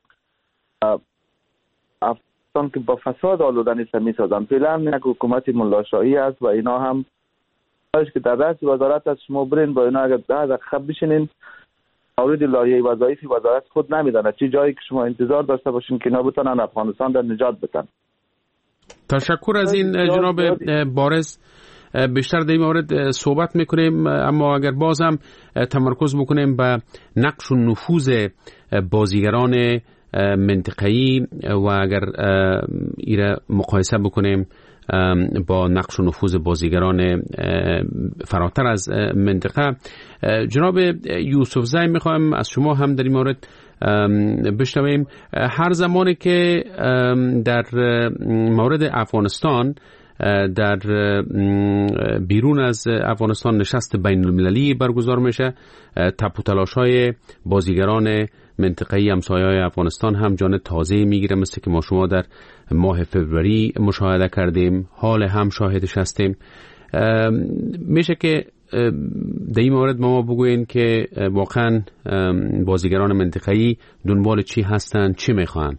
افغانستان که با فساد آلوده نیست میسازن. فعلا یک حکومت ملاشایی است و اینا هم که در رأس وزارت از شما برین با اینا اگر ده دقیقه بشینین مورد لایحه وظایف وزارت خود نمیدانه چه جایی که شما انتظار داشته باشین که اینا بتونن افغانستان در نجات بدن. تشکر از این جناب بارز. بیشتر در این مورد صحبت میکنیم، اما اگر بازم تمرکز بکنیم به نقش و نفوذ بازیگران منطقه‌ای و اگر ایره مقایسه بکنیم با نقش و نفوذ بازیگران فراتر از منطقه، جناب یوسف زی میخوایم از شما هم در این مورد بشنویم. هر زمانی که در مورد افغانستان در بیرون از افغانستان نشست بین المللی برگزار میشه، تپ و تلاش های بازیگران منطقه‌ای همسایه‌های افغانستان هم جان تازه میگیره، مثل که ما شما در ماه فوریه مشاهده کردیم، حال هم شاهدش هستیم. میشه که در این مورد ما بگوین که واقعا بازیگران منطقه‌ای دنبال چی هستن، چی میخوان؟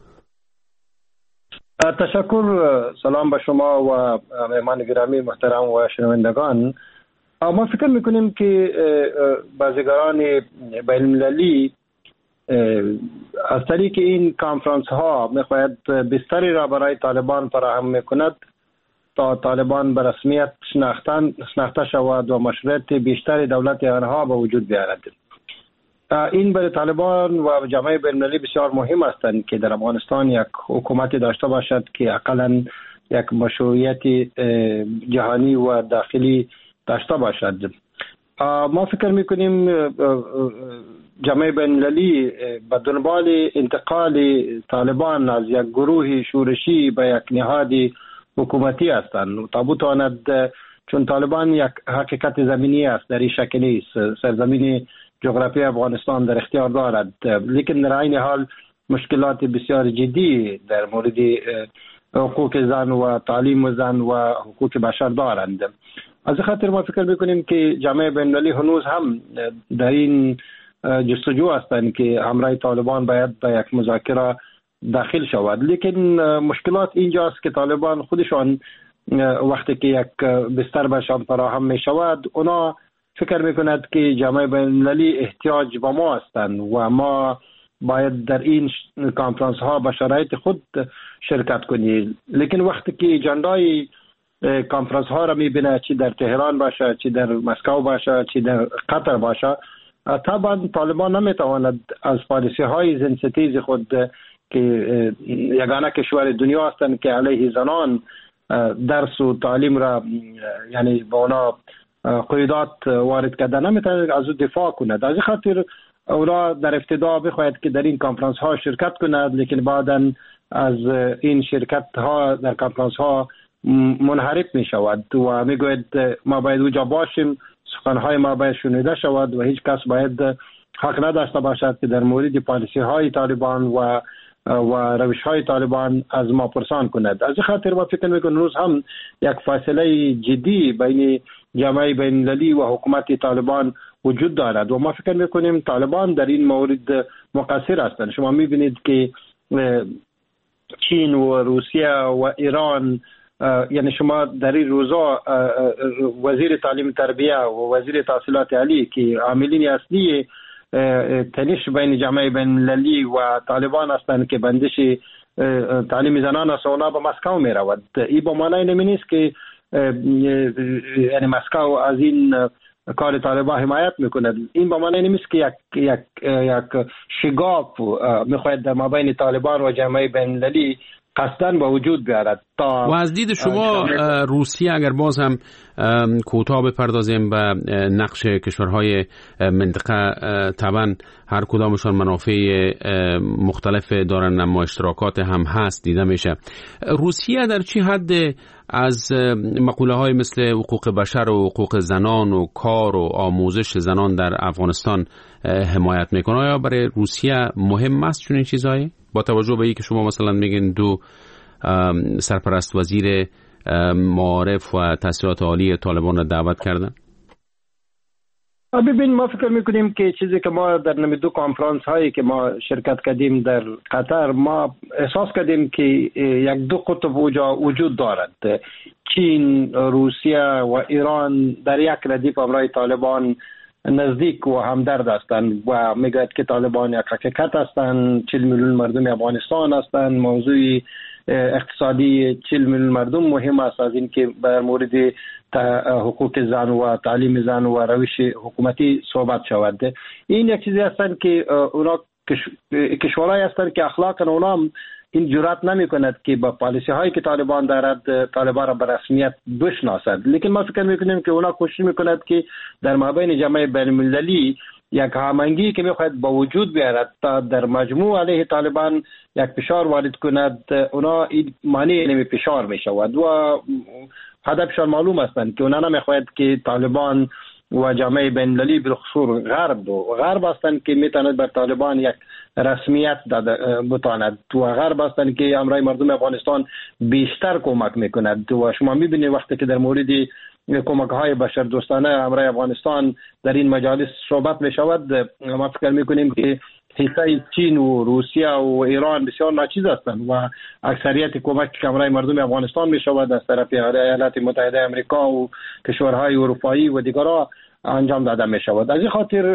تشکر. سلام به شما و مهمان گرامی محترم و شنوندگان. ما فکر میکنیم که بازیگران بین المللی از طریق این کانفرانس ها میخواهد بستری را برای طالبان فراهم میکند تا طالبان به رسمیت شناخته شود و مشروعیت بیشتر دولت آنها به وجود بیاید. این برای طالبان و جامعه بین المللی بسیار مهم است که در افغانستان یک حکومت داشته باشد که اقلا یک مشروعیت جهانی و داخلی داشته باشد. ما فکر میکنیم جامعه بین المللی به دنبال انتقال طالبان از یک گروه شورشی به یک نهاد حکومتی هستند تا بتواند، چون طالبان یک حقیقت زمینی است، در این شکلی است، سرزمین جغرافی افغانستان در اختیار دارد، لیکن در این حال مشکلات بسیار جدی در مورد حقوق زن و تعلیم زن و حقوق بشر دارند. از خاطر ما فکر میکنیم که جامعه بین المللی هنوز هم در این جستجو هستند که همراه طالبان باید به یک مذاکره داخل شود، لیکن مشکلات اینجاست که طالبان خودشان وقتی که یک بستر بهشان فراهم می شود، اونا فکر میکند که جامعه بین المللی احتیاج به ما هستند و ما باید در این کانفرانس ها به شرایط خود شرکت کنیم. لیکن وقتی که اجندای کانفرانس ها را میبینه، چی در تهران باشه، چی در مسکو باشه، چی در قطر باشه، طبعا طالبان نمیتواند از پالیسی های زنستیز خود که یگانه کشور دنیا هستند که علیه زنان درس و تعلیم را یعنی با اونا قیودات وارد کرده، نمیتواند از او دفاع کند. از خاطر اونا در ابتدا بخواهد که در این کانفرانس ها شرکت کند، لیکن بعدا از این شرکت ها در کانفرانس ها منحرف می شود و می گوید ما باید اوجا باشیم، سخنهای ما باید شنیده شود و هیچ کس باید حق نداشته باشد که در مورد پالیسی های طالبان و و روش های طالبان از ما پرسان کند. از خاطر ما فکر میکنم روز هم یک فاصله جدی بین جامعه بین المللی و حکومت طالبان وجود دارد و ما فکر میکنیم طالبان در این مورد مقصر هستند. شما میبینید که چین و روسیه و ایران، یعنی شما در این روزا وزیر تعلیم تربیه و وزیر تحصیلات عالی که عاملین اصلی تنش بین جامعه بین المللی و طالبان هستند که بندش تعلیم زنان است، اونا به مسکو می رود. این با معنی نمی نیست که یعنی مسکو از این کار طالبان حمایت میکند. این با معنی نیست که یک یک یک شگاف میخواهد در مابین طالبان و جامعه بین المللی قصداً به وجود بیارد. تا و از دید شما روسیه اگر باز هم کوتاه بپردازیم به نقش کشورهای منطقه، طبعا هر کدامشان منافع مختلف دارن اما اشتراکات هم هست دیده میشه. روسیه در چی حد از مقوله های مثل حقوق بشر و حقوق زنان و کار و آموزش زنان در افغانستان حمایت میکنه؟ آیا برای روسیه مهم است چون این چیزایی؟ با توجه به اینکه شما مثلا میگین دو سرپرست وزیر معارف و تحصیلات عالی طالبان را دعوت کردن؟ ببین، ما فکر میکنیم که چیزی که ما در نمی دو کنفرانس هایی که ما شرکت کردیم در قطر، ما احساس کردیم که یک دو قطب وجود دارد. چین، روسیه و ایران در یک ردیف امرای طالبان نزدیک و همدرد هستند و میگوید که طالبان یک حقیقت هستند، چهل میلیون مردم افغانستان هستند. موضوع اقتصادی چهل میلیون مردم مهم است از اینکه در مورد حقوق زن و تعلیم زن و روش حکومتی صحبت شود. این یک چیزی هستند که اونا کشورهایی هستند که اخلاقا اونا هم این جرأت نمی کند که با پالیسی هایی که طالبان دارد طالبان را به رسمیت بشناسد. لیکن ما فکر میکنیم که اونا کوشش میکند که در مابین جامعه بین المللی یک هماهنگی که میخواهد با وجود بیارد تا در مجموع علیه طالبان یک فشار وارد کند. اونا این مانع نمی فشار میشود و هدفشان معلوم هستند که اونا نمیخواهد که طالبان و جامعه بین المللی بالخصوص غرب و غرب هستند که میتواند بر طالبان یک رسمیت بتواند و غرب هستند که امرای مردم افغانستان بیشتر کمک میکند. و شما میبینید وقتی که در مورد کمک های بشر دوستانه امرای افغانستان در این مجالس صحبت میشود، ما فکر میکنیم که حصه چین و روسیه و ایران بسیار ناچیز هستند و اکثریت کمک که امرای مردم افغانستان میشود از طرف ایالات متحده آمریکا و کشورهای اروپایی و دیگرها انجام داده میشود. از این خاطر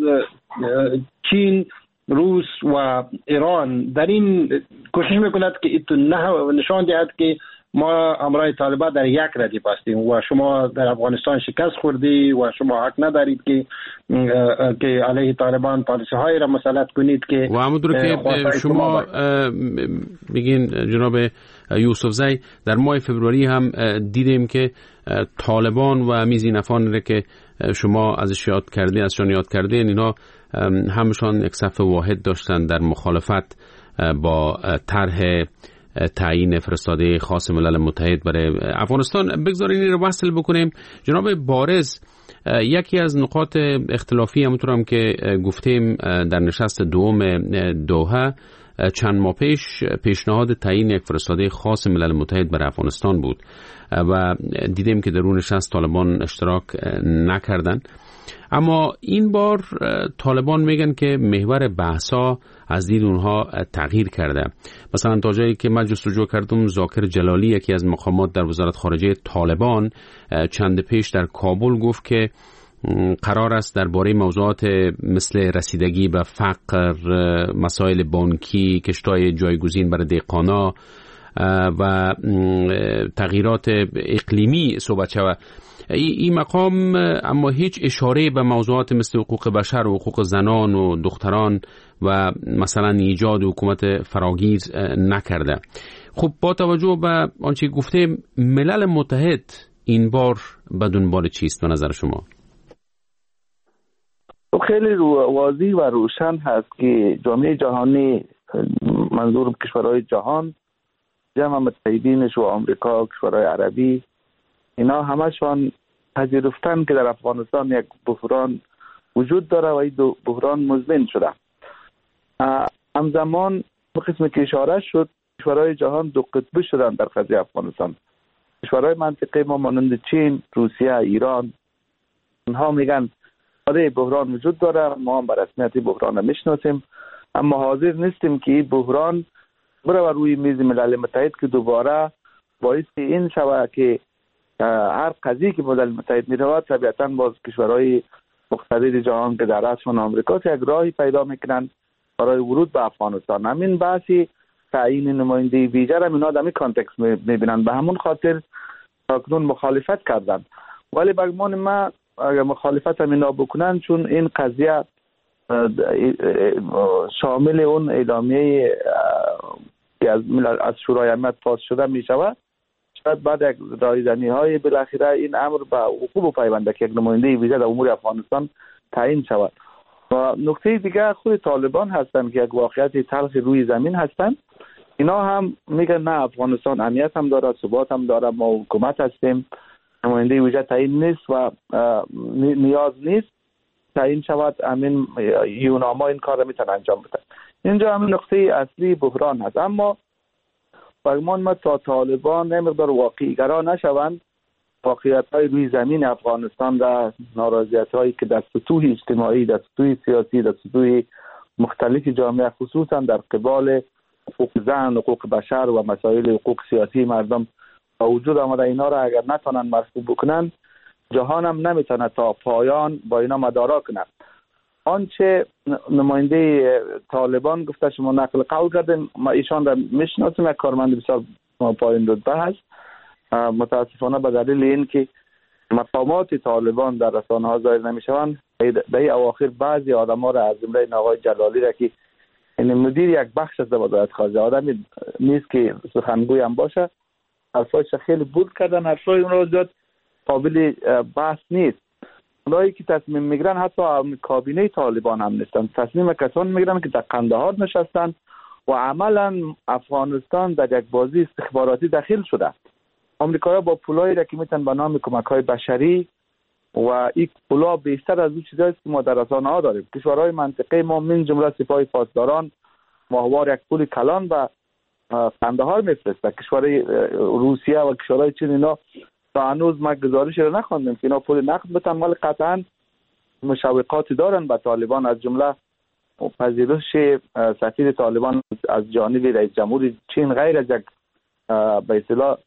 چین، روس و ایران در این کوشش میکند که ایتون نشان دهد که ما امرای طالبان در یک ردیف هستیم و شما در افغانستان شکست خوردی و شما حق ندارید که که علیه طالبان پالیسی های را مسلط کنید. که و همونطور که شما میگین جناب یوسف زی، در ماه فبروری هم دیدیم که طالبان و میزینفان را که شما ازش یاد کردین ازشان یاد کردین اینها همشان یک صف واحد داشتن در مخالفت با طرح تعیین فرستاده خاص ملل متحد برای افغانستان. بگذارین این رو وصل بکنیم. جناب بارز، یکی از نقاط اختلافی همونطور هم که گفتیم در نشست دوم دوحه چند ماه پیش پیشنهاد تعیین یک فرستاده خاص ملل متحد برای افغانستان بود و دیدیم که در اون نشست طالبان اشتراک نکردن. اما این بار طالبان میگن که محور بحثا از دید اونها تغییر کرده. مثلا تا جایی که من جستجو کردم، ذاکر جلالی یکی از مقامات در وزارت خارجه طالبان چند پیش در کابل گفت که قرار است درباره موضوعات مثل رسیدگی به فقر، مسائل بانکی، کشتای جایگزین برای دهقانا و تغییرات اقلیمی صحبت شود. این مقام اما هیچ اشاره به موضوعات مثل حقوق بشر و حقوق زنان و دختران و مثلا ایجاد حکومت فراگیر نکرده. خب با توجه به آنچه گفته، ملل متحد این بار به دنبال چیست به نظر شما؟ خیلی واضح و روشن هست که جامعه جهانی، منظور کشورهای جهان، جمع متحدینش و آمریکا، کشورهای عربی، اینا همشان پذیرفتن که در افغانستان یک بحران وجود داره و این دو بحران مزمن شده. همزمان به قسم که اشاره شد، کشورهای جهان دو قطبی شدن در قضیه افغانستان. کشورهای منطقه ما مانند چین، روسیه، ایران، اونها میگن آره بحران وجود داره، ما هم به رسمیت بحران میشناسیم، اما حاضر نیستیم که این بحران بره روی میز ملل متحد که دوباره باعث این شود که هر قضیه که ملل متحد میرود طبیعتاً باز کشورهای مقتدر جهان که در رأسشان آمریکا یک راهی پیدا میکنن برای ورود به افغانستان. همین بحثی تعیین نماینده ویژه را اینا در این کانتکست میبینن، به همون خاطر تاکنون مخالفت کردن. ولی به گمان ما اگر مخالفت هم اینا بکنن، چون این قضیه شامل اون اعلامیه که از از شورای امنیت پاس شده می شود، شاید بعد یک رایزنی های بالاخره این امر به وقوع پیونده که یک نماینده ویژه در امور افغانستان تعیین شود. و نکته دیگه خود طالبان هستند که یک واقعیت تلخ روی زمین هستند. اینا هم میگن نه افغانستان امنیت هم داره، ثبات هم داره، ما حکومت هستیم، نماینده ویژه تعیین نیست و نیاز نیست تعیین شود، امین یوناما این کار را میتونه انجام بده. اینجا هم نقطه اصلی بحران هست. اما فرمان ما تا طالبان نمقدار واقعی گرا نشوند، واقعیت های روی زمین افغانستان و ناراضیت هایی که در سطوح اجتماعی، در سطوح سیاسی، در سطوح مختلف جامعه خصوصا در قبال حقوق زن، حقوق بشر و مسائل حقوق سیاسی مردم با وجود آمده، اینا را اگر نتونن مرفوع بکنن، جهان هم نمیتونه تا پایان با اینا مدارا کنه. آنچه نماینده طالبان گفته شما نقل قول کردن، ما ایشان را میشناسیم، یک کارمند بسیار پایین رتبه هست. متاسفانه به دلیل این که مقامات طالبان در رسانه ها ظاهر نمیشوند، در این اواخر بعضی آدم ها را از جمله آقای جلالی را که این مدیر یک بخش از وزارت خارجه آدمی نیست که سخنگوی هم باشه، حرفایش خیلی بود کردن، حرفای اون را زیاد قابل بحث نیست. اونایی که تصمیم میگیرن حتی کابینه طالبان هم نیستن، تصمیم کسان میگیرن که در قندهار نشستن و عملا افغانستان در یک بازی استخباراتی داخل شده. آمریکایی‌ها با پولایی را که میتونن به نام کمک‌های بشری و این پولا بیشتر از اون چیزایی که ما در رسانه‌ها داریم. کشورهای منطقه ما من جمله سپاه پاسداران ماهوار یک پول کلان و قندهار میفرسته. کشورهای روسیه و کشورهای چین اینا تا هنوز ما گزارشی را نخواندیم که اینا پول نقد بتن، ولی قطعا مشوقاتی دارن به طالبان، از جمله پذیرش سفیر طالبان از جانب رئیس جمهور چین غیر از یک به اصطلاح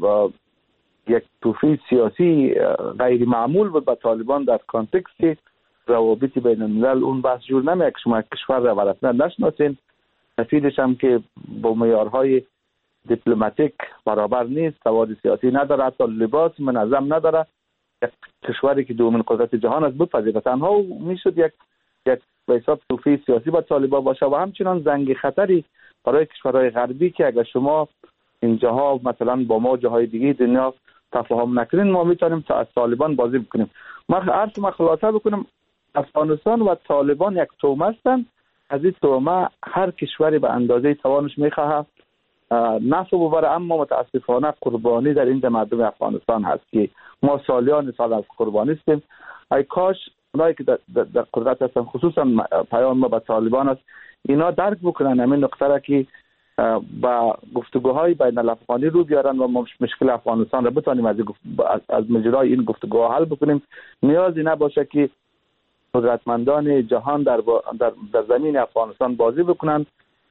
یک توفیق سیاسی غیر معمول بود به طالبان در کانتکست روابط بین الملل. اون بحث جور نمیاد که شما کشور را ورسنه نشناسین، سفیرش هم که با معیارهای دیپلماتیک برابر نیست، سواد سیاسی نداره، حتی لباس منظم نداره، یک کشوری که دومین قدرت جهان است بپذیره، تنها میشد یک یک به حساب توفیق سیاسی با طالبان باشه و همچنان زنگ خطری برای کشورهای غربی که اگر شما اینجاها مثلا با ما جاهای دیگه دنیا تفاهم نکنین، ما میتونیم تا از طالبان بازی بکنیم. ما عرض ما خلاصه بکنم، افغانستان و طالبان یک تومه هستند. از این تومه هر کشوری به اندازه توانش میخواه نفع ببره، اما متاسفانه قربانی در این مردم افغانستان هست که ما سالیان سال از قربانی هستیم. ای کاش اونایی که در, در, در قدرت هستن، خصوصا پیام ما به طالبان است، اینا درک بکنن همین نقطه را که با گفتگوهای بین الافغانی رو بیارن و ما مشکل افغانستان را بتونیم از از مجرای این گفتگوها حل بکنیم. نیازی نباشه که قدرتمندان جهان در, در, در زمین افغانستان بازی بکنن.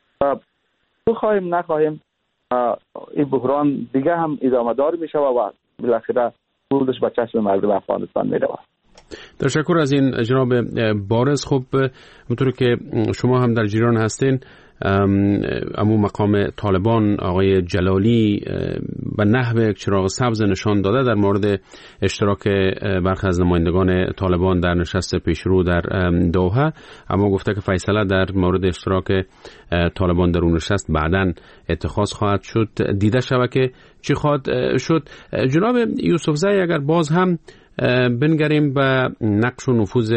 بخواهیم نخواهیم این بحران دیگه هم ادامه دار میشه و بالاخره خودش به چشم مردم افغانستان میره. تشکر از این جناب بارز. خب همونطور که شما هم در جریان هستین، امو مقام طالبان آقای جلالی به نحو چراغ سبز نشان داده در مورد اشتراک برخی از نمایندگان طالبان در نشست پیشرو در دوحه، اما گفته که فیصله در مورد اشتراک طالبان در اون نشست بعداً اتخاذ خواهد شد، دیده شود که چی خواهد شد. جناب یوسفزئی، اگر باز هم بنگریم به نقش و نفوذ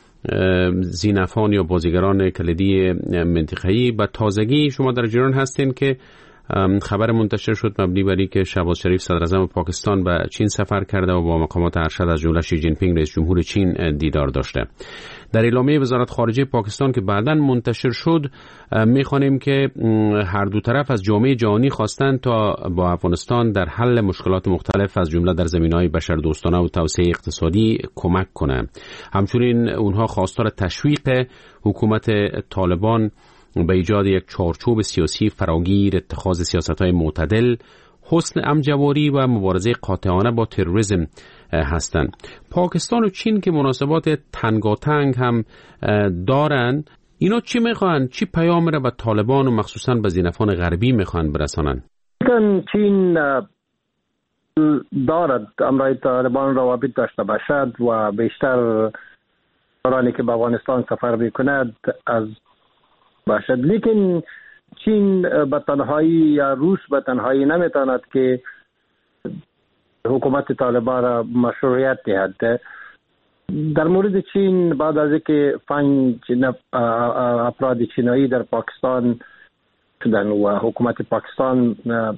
زینفان یا بازیگران کلیدی منطقه‌ای، به تازگی شما در جریان هستین که خبر منتشر شد مبنی بر اینکه شهباز شریف صدر اعظم پاکستان به چین سفر کرده و با مقامات ارشد از جمله شی جین پینگ رئیس جمهور چین دیدار داشته. در اعلامیه وزارت خارجه پاکستان که بعداً منتشر شد می‌خوانیم که هر دو طرف از جامعه جهانی خواستند تا با افغانستان در حل مشکلات مختلف از جمله در زمینه‌های بشردوستانه و توسعه اقتصادی کمک کنند. همچنین اونها خواستار تشویق حکومت طالبان به ایجاد یک چارچوب سیاسی فراگیر، اتخاذ سیاست‌های معتدل، حسن امجواری و مبارزه قاطعانه با تروریسم هستند. پاکستان و چین که مناسبات تنگاتنگ هم دارن، اینا چی میخوان؟ چی پیام را به طالبان و مخصوصا به زینفان غربی میخوان برسانن؟ چین دارد امرای طالبان روابط داشته باشد و بیشتر دورانی که به افغانستان سفر میکند از باشد، لیکن چین به تنهایی یا روس به تنهایی نمیتواند که حکومت طالبان را مشروعیت دهد. در مورد چین بعد از اینکه پنج افراد چینایی در پاکستان شدن و حکومت پاکستان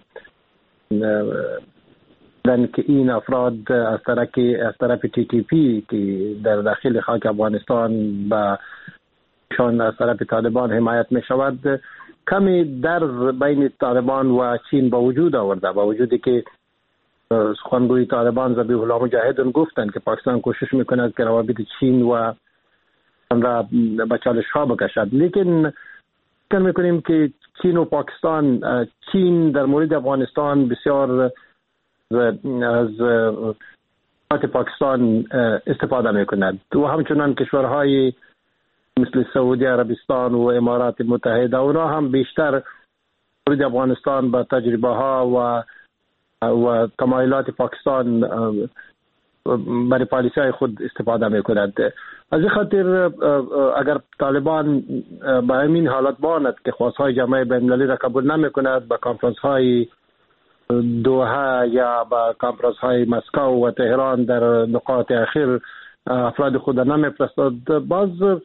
دن که این افراد از طرف از طرف تی تی پی که در داخل خاک افغانستان به شان از طرف طالبان حمایت می شود، کمی درز بین طالبان و چین با وجود آورده، با وجودی که سخنگوی طالبان ذبیح الله مجاهد گفتند که پاکستان کوشش میکند که روابط چین و آن را به چالش ها بکشد. لیکن فکر میکنیم که چین و پاکستان، چین در مورد افغانستان بسیار از پاکستان استفاده میکند و همچنان کشورهای مثل سعودی عربستان و امارات متحده اونا هم بیشتر مورد افغانستان با تجربه ها و و تمایلات پاکستان برای پالیسی های خود استفاده میکند. از این خاطر اگر طالبان به همین حالت باند که خواستهای جامعه بین‌المللی را قبول نمیکند، به کنفرانس های دوحه یا به کنفرانس های مسکو و تهران در نقاط اخیر افراد خود نمیفرستد، باز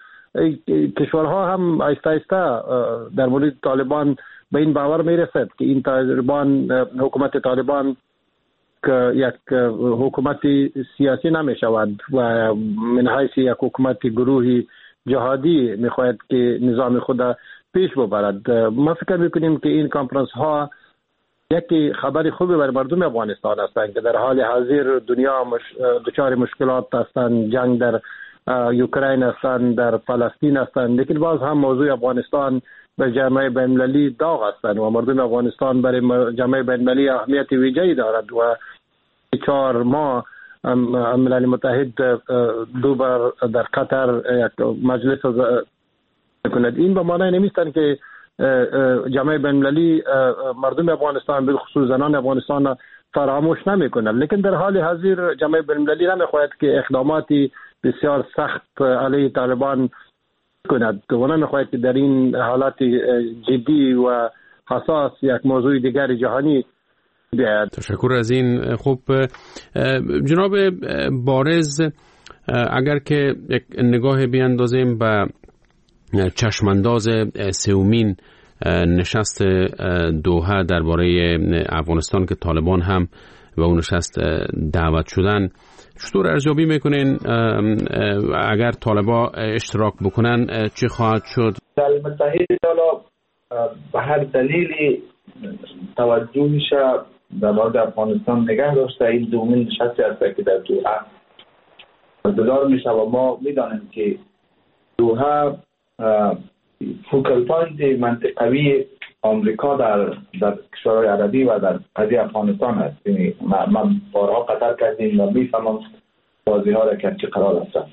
کشورها هم آهسته آهسته در مورد طالبان به این باور میرسد که این طالبان، حکومت طالبان که یک حکومت سیاسی نمی شود و من حیث یک حکومت گروهی جهادی میخواهد که نظام خود پیش ببرد. ما فکر میکنیم که این کنفرانس ها یک خبر خوبی برای مردم افغانستان هستند که در حال حاضر دنیا مش... دچار مشکلات هستند، جنگ در اوکراین هستند، در فلسطین هستند، لیکن باز هم موضوع افغانستان به جامعه بین‌المللی داغ هستند و مردم افغانستان برای جامعه بین‌المللی اهمیت ویژه‌ای دارد و چهار ماه ملل متحد دو بار در قطر یک مجلس کند. این به معنی نمیستند که جامعه بین‌المللی مردم افغانستان به خصوص زنان افغانستان فراموش نمی‌کند، لیکن در حال حاضر جامعه بین‌المللی نمی‌خواهد که اقداماتی بسیار سخت علیه طالبان کند و نمی‌خواهد که در این حالات جدی و حساس یک موضوع دیگر جهانی بیاید. تشکر از این. خب جناب بارز، اگر که یک نگاه بیاندازیم به چشمانداز سومین نشست دوحه درباره افغانستان که طالبان هم به اون نشست دعوت شدن، چطور ارزیابی میکنین اگر طالبان اشتراک بکنن چی خواهد شد؟ ملل متحد حالا به هر دلیلی توجهش در مورد افغانستان نگه داشته. این دومین نشستی است که در دوحه برگزار میشه و ما میدانیم که دوحه فوکال پوینت منطقوی آمریکا در در کشورهای عربی و در قضیه افغانستان است. یعنی من بارها قطر کردیم و میفهمم بازی ها را که چه قرار است.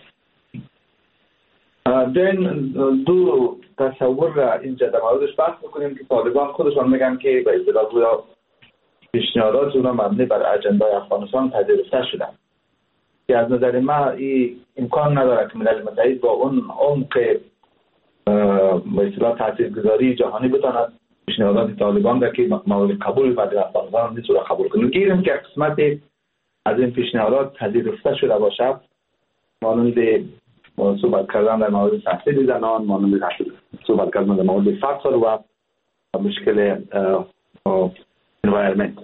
دین دو تصور را اینجا در موردش بحث میکنیم که طالبان خودشان میگن که به اصطلاح گویا پیشنهادات اونا مبنی بر اجندای افغانستان پذیرفته شدن که از نظر ما این امکان نداره که ملل متحد با اون عمق به اصطلاح تاثیرگذاری جهانی بتواند پیشنهادات طالبان را که مورد قبول بعد افغانستان نیست را قبول کنه. گیریم که قسمت از این پیشنهادات پذیرفته شده باشه، مانند صحبت کردن در مورد تحصیل زنان، مانند صحبت کردن در مورد فقر و مشکل انوایرمنت.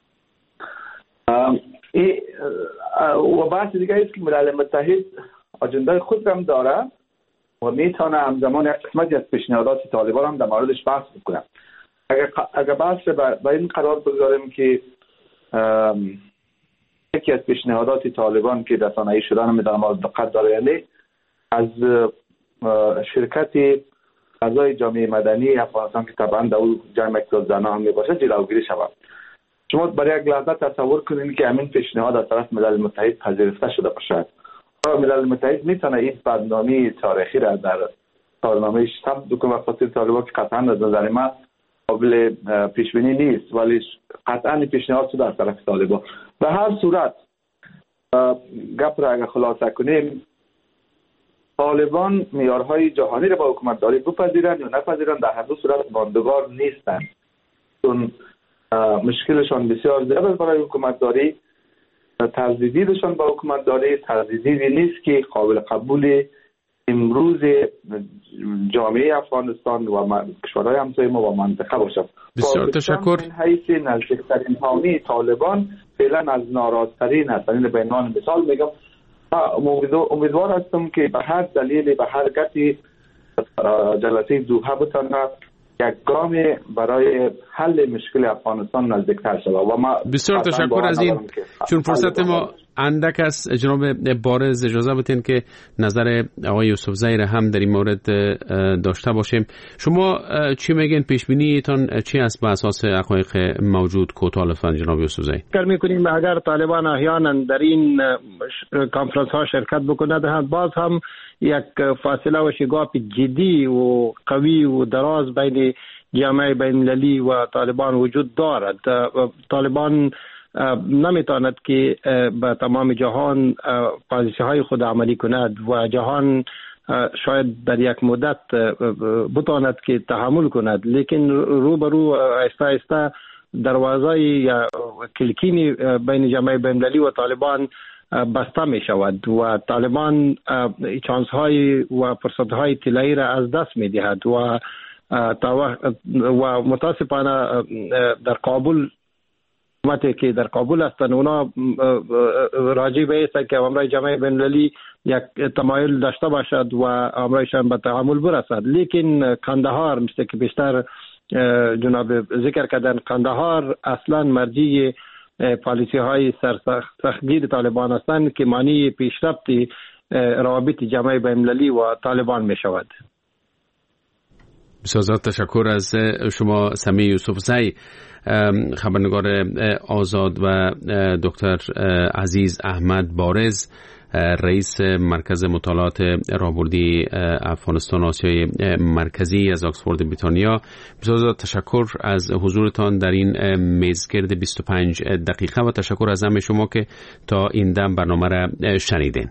و بحث دیگه است که ملل متحد اجنده خود هم داره و میتونه همزمان یک قسمتی از پیشنهادات طالبان هم در موردش بحث بکنه. اگر اگر بحث به این قرار بگذاریم که یکی از پیشنهادات طالبان که رسانه‌ای شدن هم در مورد دقت داره، یعنی از شرکت اعضای جامعه مدنی افغانستان که طبعا در اون جمع اقتصاد زنان هم میباشه جلوگیری شود. شما برای یک لحظه تصور کنید که همین پیشنهاد از طرف ملل متحد پذیرفته شده باشد. ملل متحد میتونه این بدنامی تاریخی را در کارنامه‌اش ثبت کنه و خاطر طالبان که قطعا از نظر من قابل پیش بینی نیست، ولی قطعا پیشنهاد شده از طرف طالبان. به هر صورت گپ را اگر خلاصه کنیم، طالبان معیارهای جهانی را با حکومتداری بپذیرند یا نپذیرند در هر دو صورت ماندگار نیستند، چون مشکلشان بسیار زیاد است برای حکومتداری. تجدیدشان با حکومتداری تجدیدی نیست که قابل قبول امروز جامعه افغانستان و کشورهای همسایه ما و منطقه باشد. بسیار تشکر. این حیث نزدیکترین حامی طالبان فعلا از ناراضترین است. این به عنوان مثال میگم، امیدوار هستم که به هر دلیلی به هر گتی جلسه دوحه بتونه یک گام برای حل مشکل افغانستان نزدیکتر شود. و ما بسیار تشکر از این. چون فرصت ما اندک است، جناب بارز اجازه بدین که نظر آقای یوسفزئی را هم در این مورد داشته باشیم. شما چی میگین؟ پیش بینیتان چی است به اساس حقایق موجود کوتاه لطفاً جناب یوسفزئی؟ فکر می‌کنیم اگر طالبان احیانا در این کانفرانس ها شرکت بکنند، باز هم یک فاصله و شگاف جدی و قوی و دراز بین جامعه بین‌المللی و طالبان وجود دارد. طالبان نمیتواند که به تمام جهان پالیسی های خود عملی کند و جهان شاید در یک مدت بتواند که تحمل کند، لیکن رو به رو آهسته آهسته دروازه یا کلکینی بین جامعه بین‌المللی و طالبان بسته می شود و طالبان چانس های و فرصت های طلایی را از دست می دهد و و متاسفانه در کابل حکومتی که در کابل هستند اونا راجع به است که امرای جامعه بین‌المللی یک تمایل داشته باشد و امرایشان به تعامل برسد، لیکن کندهار مثل که بیشتر جناب ذکر کردن، کندهار اصلا مرجع پالیسی های سرسختگیر طالبان هستند که معنی پیشرفت روابط جامعه بین‌المللی و طالبان می شود. بسیار تشکر از شما سمیع یوسفزئی، خبرنگار آزاد، و دکتر عزیز احمد بارز، رئیس مرکز مطالعات راهبردی افغانستان آسیای مرکزی از آکسفورد بریتانیا. بسیار تشکر از حضورتان در این میزگرد بیست و پنج دقیقه و تشکر از همه شما که تا این دم برنامه را شنیدین.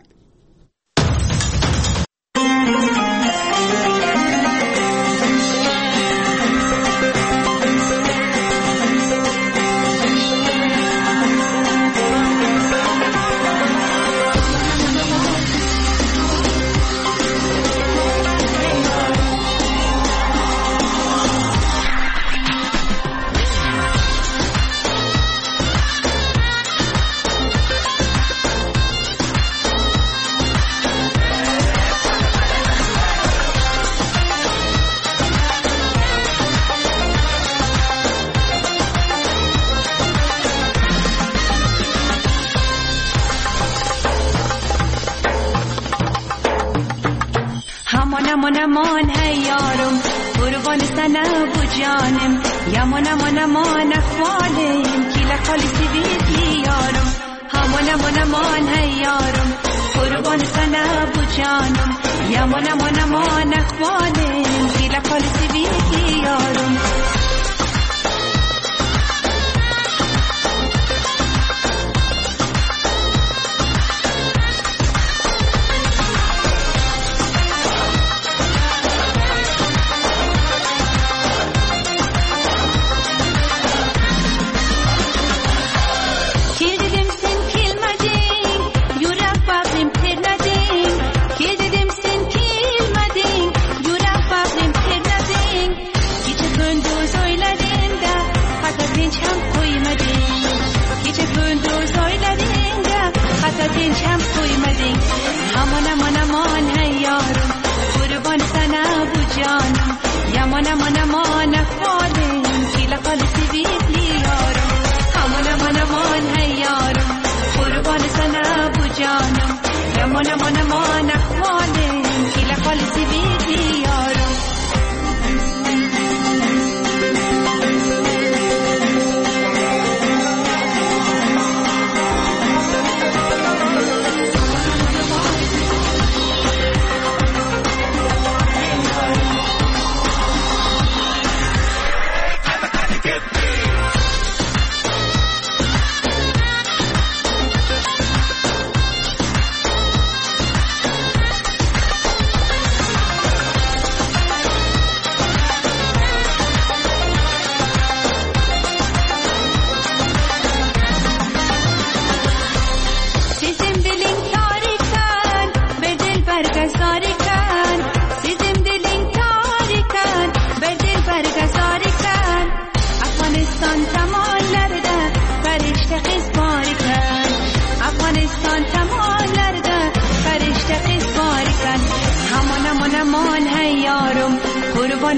امان امان هی یارم قربان سنه و جانم یمان امان امان اخوالم کیلا خالی سیدی یارم امان امان امان هی یارم قربان سنه و جانم یمان امان امان اخوالم کیلا خالی سیدی یارم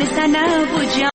سنه و